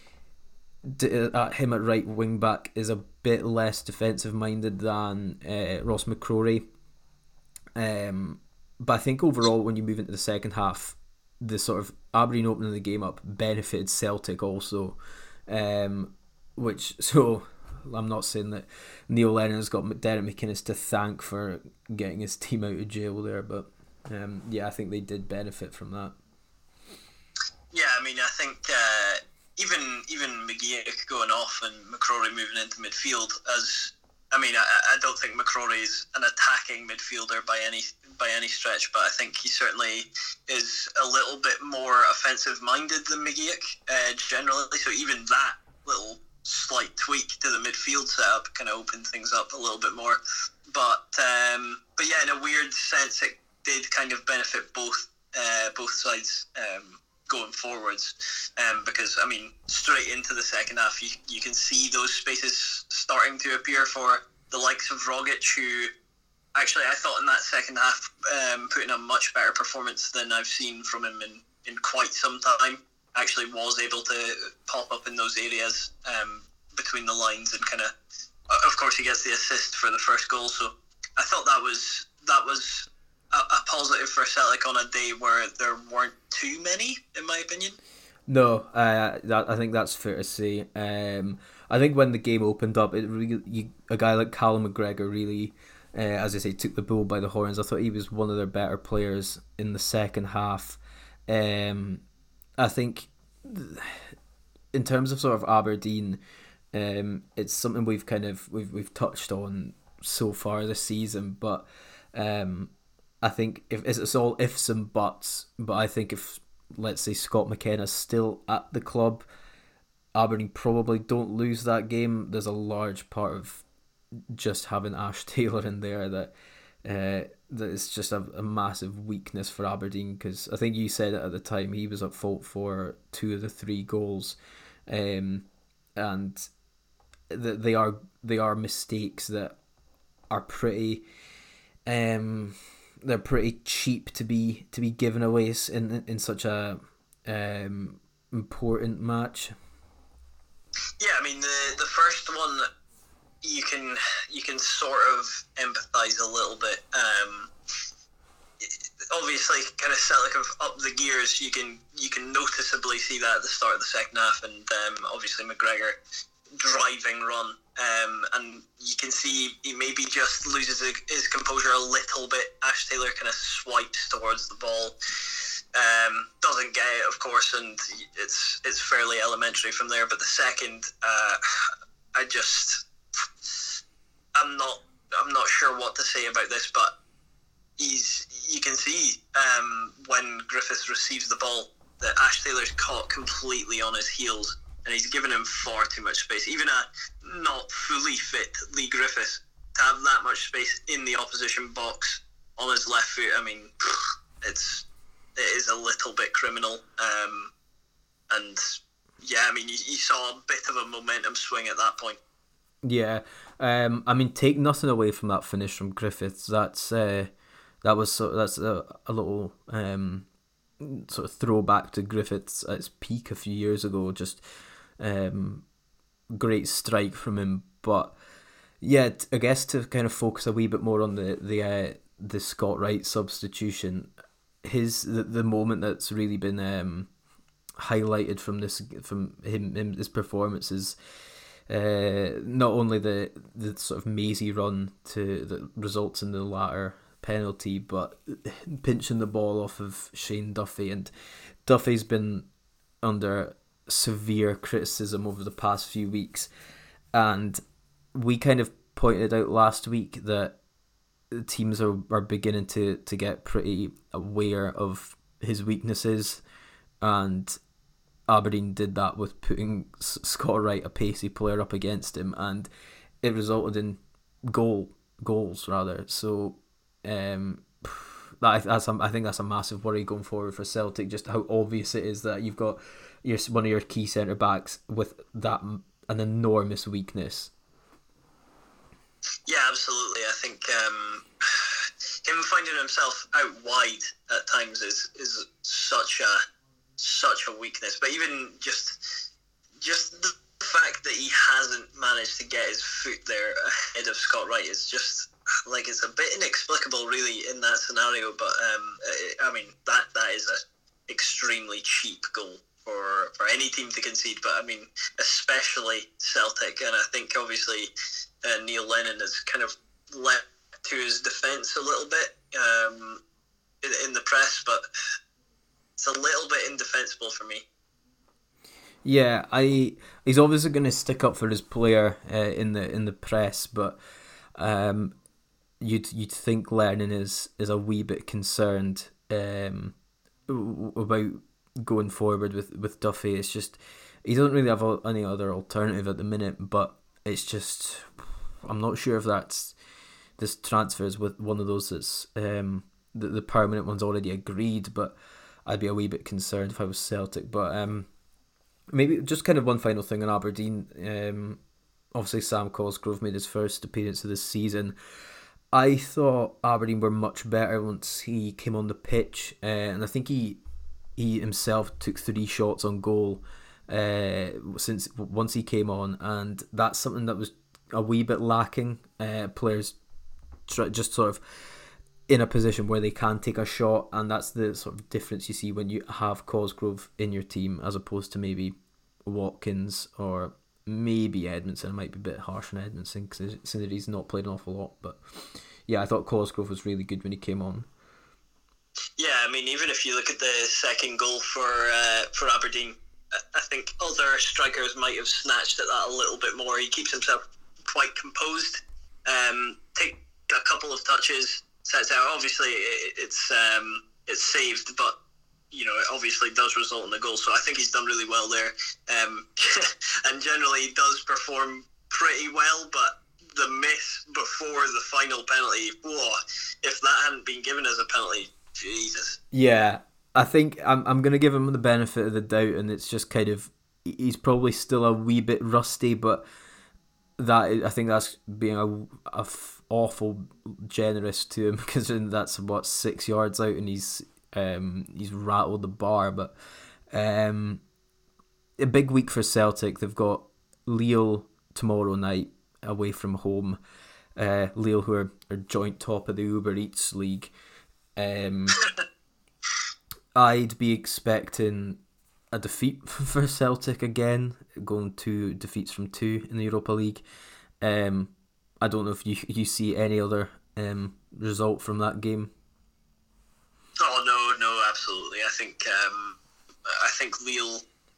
him at right wing back is a bit less defensive minded than Ross McCrory. But I think overall, when you move into the second half, the sort of Aberdeen opening the game up benefited Celtic also, so I'm not saying that Neil Lennon's got Derek McInnes to thank for getting his team out of jail there, but yeah, I think they did benefit from that. Yeah, I mean, I think even McGeoch going off and McCrory moving into midfield, I don't think McCrory is an attacking midfielder by any stretch, but I think he certainly is a little bit more offensive minded than McGeoch generally. So even that little slight tweak to the midfield setup kind of opened things up a little bit more. But yeah, in a weird sense, it did kind of benefit both sides going forwards, because I mean, straight into the second half, you can see those spaces starting to appear for the likes of Rogic, who actually I thought in that second half put in a much better performance than I've seen from him in quite some time. Actually was able to pop up in those areas between the lines, and kind of course he gets the assist for the first goal, so I thought that was a positive for Celtic on a day where there weren't too many, in my opinion. No, I think that's fair to say. I think when the game opened up, a guy like Callum McGregor really, as I say, took the bull by the horns. I thought he was one of their better players in the second half. I think in terms of sort of Aberdeen, it's something we've touched on so far this season, but I think if it's all ifs and buts, but I think if, let's say, Scott McKenna's still at the club, Aberdeen probably don't lose that game. There's a large part of just having Ash Taylor in there that is just a massive weakness for Aberdeen, because I think you said it at the time, he was at fault for 2 of the 3 goals, and they are mistakes that are pretty they're pretty cheap to be given away in such a important match. Yeah, I mean the first one you can sort of empathise a little bit. Obviously, kind of Celtic have upped the gears. You can noticeably see that at the start of the second half, and obviously McGregor driving run, and you can see he maybe just loses his composure a little bit. Ash Taylor kind of swipes towards the ball, Doesn't get it, of course, and it's fairly elementary from there. But the second, I'm not sure what to say about this, but you can see when Griffiths receives the ball that Ash Taylor's caught completely on his heels, and he's given him far too much space. Even a not fully fit Lee Griffiths, to have that much space in the opposition box on his left foot, I mean, it is a little bit criminal. And yeah, I mean, you saw a bit of a momentum swing at that point. Yeah, I mean, take nothing away from that finish from Griffiths. That's a little sort of throwback to Griffiths at its peak a few years ago. Just great strike from him. But yeah, I guess to kind of focus a wee bit more on the Scott Wright substitution, the moment that's really been highlighted from his performances. Not only the sort of mazy run that results in the latter penalty, but pinching the ball off of Shane Duffy, and Duffy's been under severe criticism over the past few weeks, and we kind of pointed out last week that teams are beginning to get pretty aware of his weaknesses, and Aberdeen did that with putting Scott Wright, a pacey player, up against him, and it resulted in goals rather. So I think that's a massive worry going forward for Celtic. Just how obvious it is that you've got one of your key centre backs with that an enormous weakness. Yeah, absolutely. I think him finding himself out wide at times is such a weakness. But even just the fact that he hasn't managed to get his foot there ahead of Scott Wright is just like, it's a bit inexplicable really in that scenario. But I mean, that is a extremely cheap goal for any team to concede, but I mean especially Celtic. And I think obviously Neil Lennon has kind of leapt to his defence a little bit in the press, but it's a little bit indefensible for me. Yeah, he's obviously going to stick up for his player in the press, but you'd think Lennon is a wee bit concerned about going forward with Duffy. It's just he doesn't really have any other alternative at the minute, but it's just I'm not sure if this transfer is with one of those that's the permanent one's already agreed, but I'd be a wee bit concerned if I was Celtic. But maybe just kind of one final thing on Aberdeen. Obviously Sam Cosgrove made his first appearance of this season. I thought Aberdeen were much better once he came on the pitch, and I think he himself took 3 shots on goal since once he came on, and that's something that was a wee bit lacking. Players just sort of in a position where they can take a shot, and that's the sort of difference you see when you have Cosgrove in your team as opposed to maybe Watkins or maybe Edmondson. It might be a bit harsh on Edmondson because he's not played an awful lot, but yeah, I thought Cosgrove was really good when he came on. Yeah, I mean, even if you look at the second goal for Aberdeen, I think other strikers might have snatched at that a little bit more. He keeps himself quite composed, take a couple of touches, sets out. Obviously, it's saved, but you know, it obviously does result in a goal. So I think he's done really well there, and generally he does perform pretty well. But the miss before the final penalty, if that hadn't been given as a penalty, Jesus. Yeah, I think I'm going to give him the benefit of the doubt, and it's just kind of he's probably still a wee bit rusty, but I think that's being awful generous to him, because that's what 6 yards out and he's rattled the bar. But a big week for Celtic. They've got Lille tomorrow night away from home. Lille, who are joint top of the Uber Eats league. I'd be expecting a defeat for Celtic again, going 2 defeats from 2 in the Europa League. I don't know if you see any other result from that game. Oh no, absolutely. I think Lille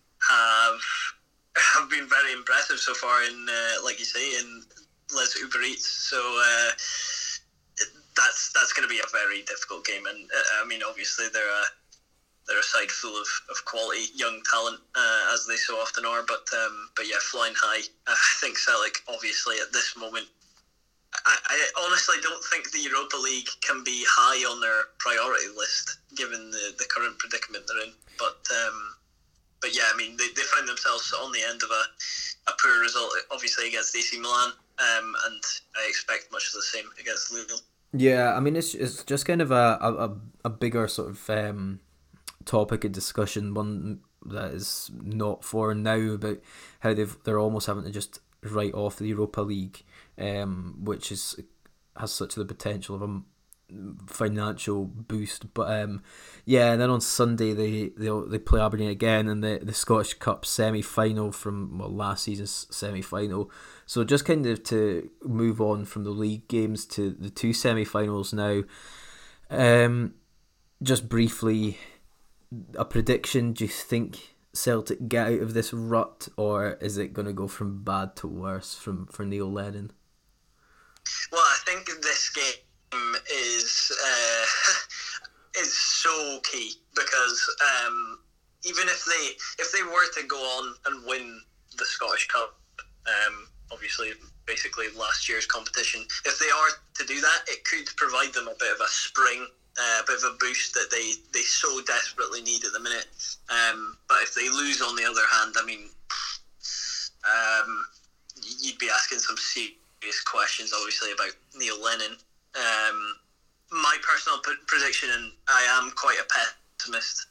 have been very impressive so far in, like you say, in Les Uber Eats. So that's going to be a very difficult game. And I mean, obviously they're a side full of quality young talent, as they so often are. But yeah, flying high. I think Celtic, obviously at this moment, I honestly don't think the Europa League can be high on their priority list given the current predicament they're in. But yeah, I mean, they find themselves on the end of a poor result, obviously against AC Milan, and I expect much of the same against Lille. Yeah, I mean, it's just kind of a bigger sort of topic of discussion, one that is not for now, about how they're almost having to just write off the Europa League, which has such the potential of a financial boost. But yeah, and then on Sunday they play Aberdeen again in the Scottish Cup semi-final from last season's semi-final. So just kind of to move on from the league games to the two semi-finals now, just briefly, a prediction: do you think Celtic get out of this rut, or is it going to go from bad to worse for Neil Lennon? Well, I think this game is so key because even if they were to go on and win the Scottish Cup, obviously basically last year's competition, if they are to do that, it could provide them a bit of a spring, a bit of a boost that they so desperately need at the minute. But if they lose, on the other hand, I mean, you'd be asking some serious questions, obviously, about Neil Lennon. My personal prediction, and I am quite a pessimist,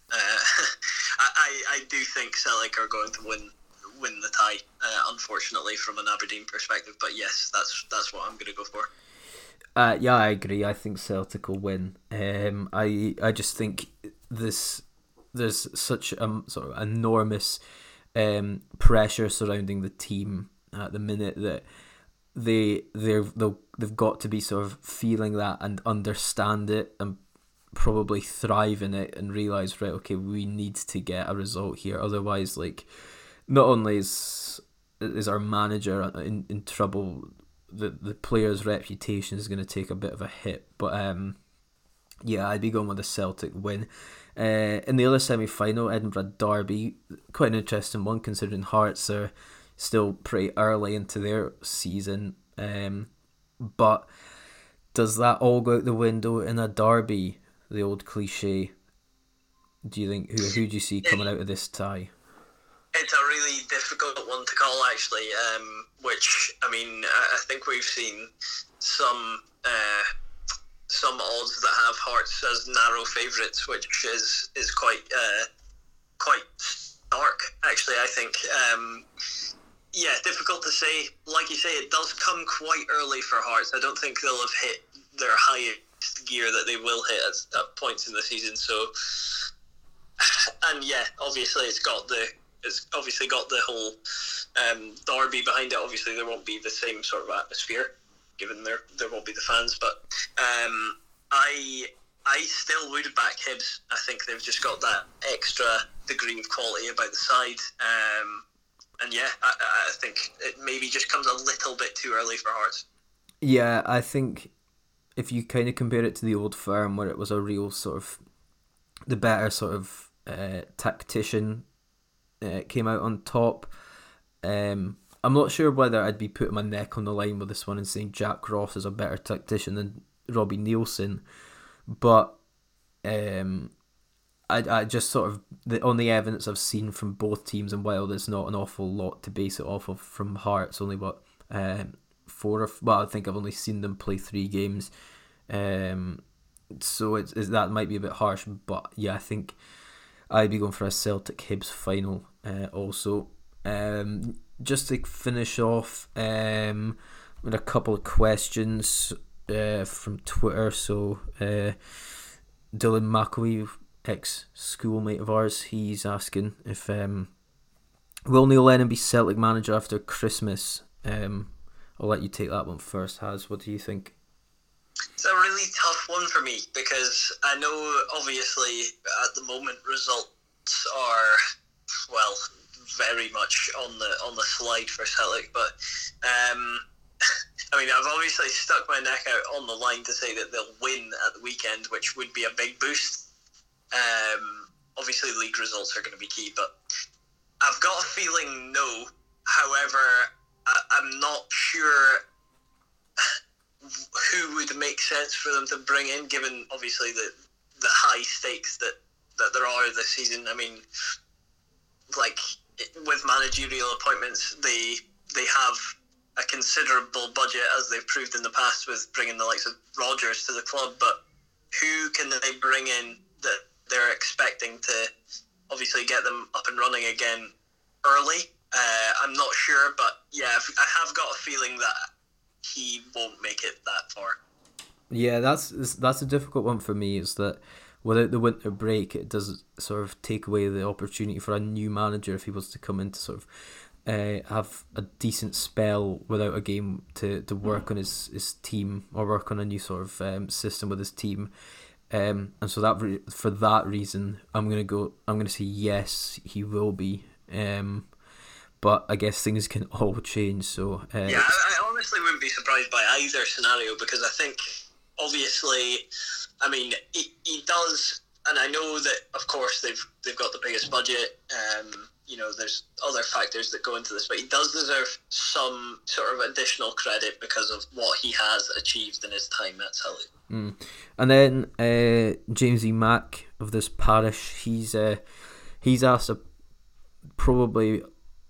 I do think Celtic are going to win the tie, unfortunately, from an Aberdeen perspective. But yes, that's what I'm going to go for. Yeah, I agree. I think Celtic will win. I just think there's such sort of enormous pressure surrounding the team at the minute that they've got to be sort of feeling that and understand it and probably thrive in it and realise, right, okay, we need to get a result here. Otherwise, like, not only is our manager in trouble, the player's reputation is going to take a bit of a hit. But yeah, I'd be going with a Celtic win. In the other semi-final, Edinburgh Derby, quite an interesting one considering Hearts are still pretty early into their season. But does that all go out the window in a derby? The old cliche. Do you think who do you see coming out of this tie? It's a really difficult one to call, actually. Which, I mean, I think we've seen some odds that have Hearts as narrow favourites, which is quite stark, actually. I think. Yeah, difficult to say. Like you say, it does come quite early for Hearts. I don't think they'll have hit their highest gear that they will hit at points in the season. So, and yeah, obviously it's obviously got the whole derby behind it. Obviously there won't be the same sort of atmosphere, given there won't be the fans. But I still would back Hibs. I think they've just got that extra degree of quality about the side. And yeah, I think it maybe just comes a little bit too early for Hearts. Yeah, I think if you kind of compare it to the Old Firm, where it was a real sort of the better sort of tactician came out on top. I'm not sure whether I'd be putting my neck on the line with this one and saying Jack Ross is a better tactician than Robbie Nielsen, but I just sort of on the evidence I've seen from both teams, and while there's not an awful lot to base it off of from Hearts, only I think I've only seen them play 3 games, so that might be a bit harsh, but yeah, I think I'd be going for a Celtic Hibs final also. Just to finish off with a couple of questions from Twitter. So Dylan McAwee, ex-schoolmate of ours, he's asking if will Neil Lennon be Celtic manager after Christmas? I'll let you take that one first, Haz. What do you think? It's a really tough one for me because I know obviously at the moment results are, well, very much on the slide for Celtic, but I mean, I've obviously stuck my neck out on the line to say that they'll win at the weekend, which would be a big boost. Obviously league results are going to be key, but I've got a feeling no. However, I'm not sure who would make sense for them to bring in, given obviously the high stakes that there are this season. I mean, like with managerial appointments, they have a considerable budget, as they've proved in the past with bringing the likes of Rodgers to the club, but who can they bring in that they're expecting to obviously get them up and running again early? I'm not sure, but yeah, I have got a feeling that he won't make it that far. Yeah, that's a difficult one for me, is that without the winter break, it does sort of take away the opportunity for a new manager, if he was to come in, to sort of have a decent spell without a game to work on his team, or work on a new sort of system with his team. And so that for that reason, I'm gonna say yes, he will be. But I guess things can all change. So yeah, I honestly wouldn't be surprised by either scenario, because I think obviously, I mean, he does, and I know that of course they've got the biggest budget. You know, there's other factors that go into this, but he does deserve some sort of additional credit because of what he has achieved in his time at Celtic. And then James E. Mack of this parish, he's asked a probably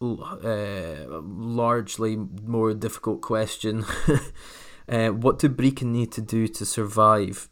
largely more difficult question. What do Brecon need to do to survive?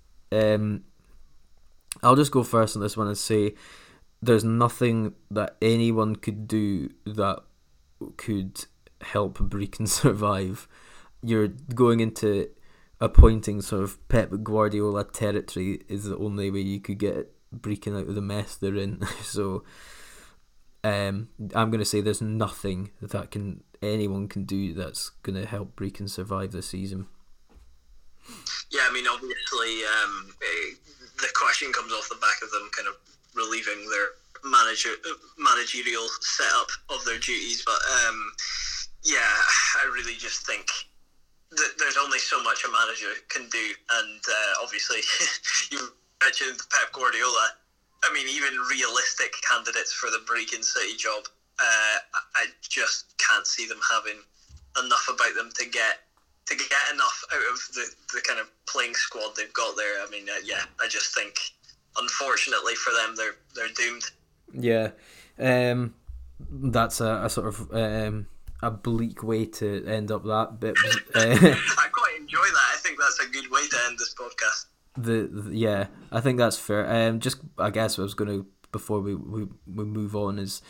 I'll just go first on this one and say there's nothing that anyone could do that could help Brecon survive. You're going into appointing sort of Pep Guardiola territory is the only way you could get Brecon out of the mess they're in. So I'm going to say there's nothing that anyone can do that's going to help Brecon survive this season. Yeah, I mean, obviously, the question comes off the back of them kind of relieving their managerial setup of their duties, but yeah, I really just think that there's only so much a manager can do, and obviously, you mentioned Pep Guardiola. I mean, even realistic candidates for the Brecon City job, I just can't see them having enough about them to get enough out of the kind of playing squad they've got there. I mean, yeah, I just think, unfortunately for them, they're doomed. Yeah, that's a sort of a bleak way to end up that bit. I quite enjoy that. I think that's a good way to end this podcast. Yeah, I think that's fair. Just I guess I was going to, before we move on, is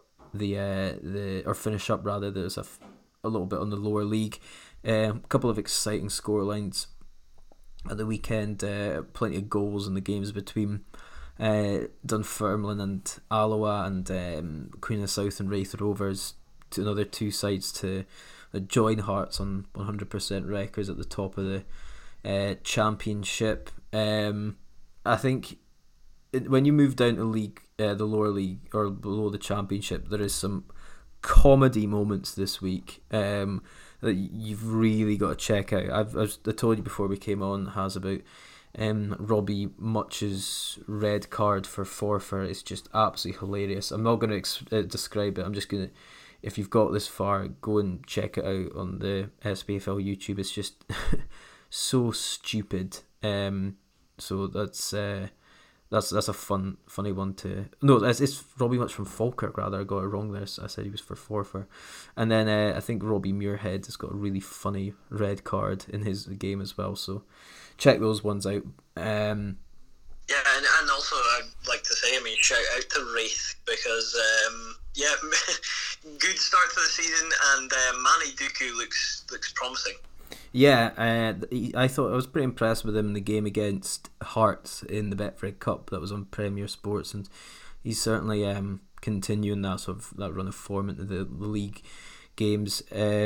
or finish up rather. There's a little bit on the lower league. A couple of exciting scorelines at the weekend. Plenty of goals in the games between Dunfermline and Alloa, and Queen of the South and Wraith Rovers. Another two sides to join Hearts on 100% records at the top of the championship. I think when you move down to league, the lower league or below the championship, there is some comedy moments this week that you've really got to check out. I told you before we came on, Has, about Robbie Much's red card for Forfar. It's just absolutely hilarious. I'm not going to describe it. I'm just going to, if you've got this far, go and check it out on the SPFL YouTube. It's just so stupid. So that's a funny one to. No, it's Robbie Much from Falkirk, rather. I got it wrong there. I said he was for Forfar. And then I think Robbie Muirhead has got a really funny red card in his game as well. So check those ones out. Yeah, and also I'd like to say, I mean, shout out to Wraith, because yeah, good start to the season, and Manny Duku looks promising. Yeah, I thought I was pretty impressed with him in the game against Hearts in the Betfred Cup that was on Premier Sports, and he's certainly continuing that sort of that run of form into the league games.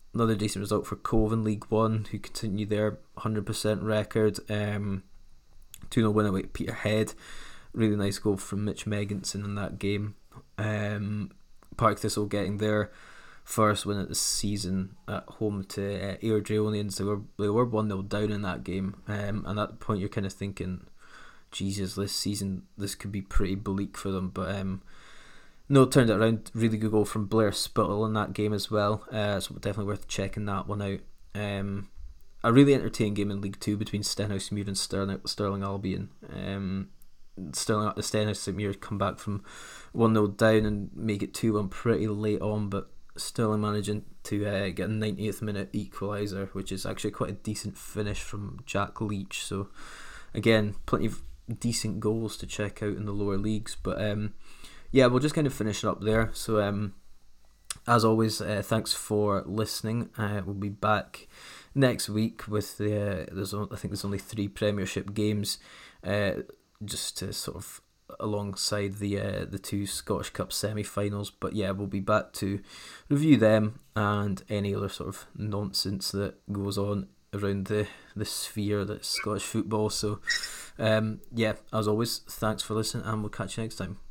Another decent result for Cove in League One, who continue their 100% record. 2-0 win away at Peterhead. Really nice goal from Mitch Megginson in that game. Partick Thistle getting their first win of the season at home to Airdrieonians. They were 1-0 down in that game, and at that point you're kind of thinking, Jesus, this season this could be pretty bleak for them. But no, it turned it around. Really good goal from Blair Spittle in that game as well. So definitely worth checking that one out. A really entertaining game in League Two between Stenhousemuir and Stirling Albion. Stenhousemuir come back from 1-0 down and make it 2-1 pretty late on, but Stirling managing to get a 90th minute equaliser, which is actually quite a decent finish from Jack Leach. So again, plenty of decent goals to check out in the lower leagues. But yeah, we'll just kind of finish it up there. So as always, thanks for listening. We'll be back next week with I think there's only 3 Premiership games, just to sort of alongside the 2 Scottish Cup semi-finals. But yeah, we'll be back to review them and any other sort of nonsense that goes on around the sphere that's Scottish football. So yeah, as always, thanks for listening, and we'll catch you next time.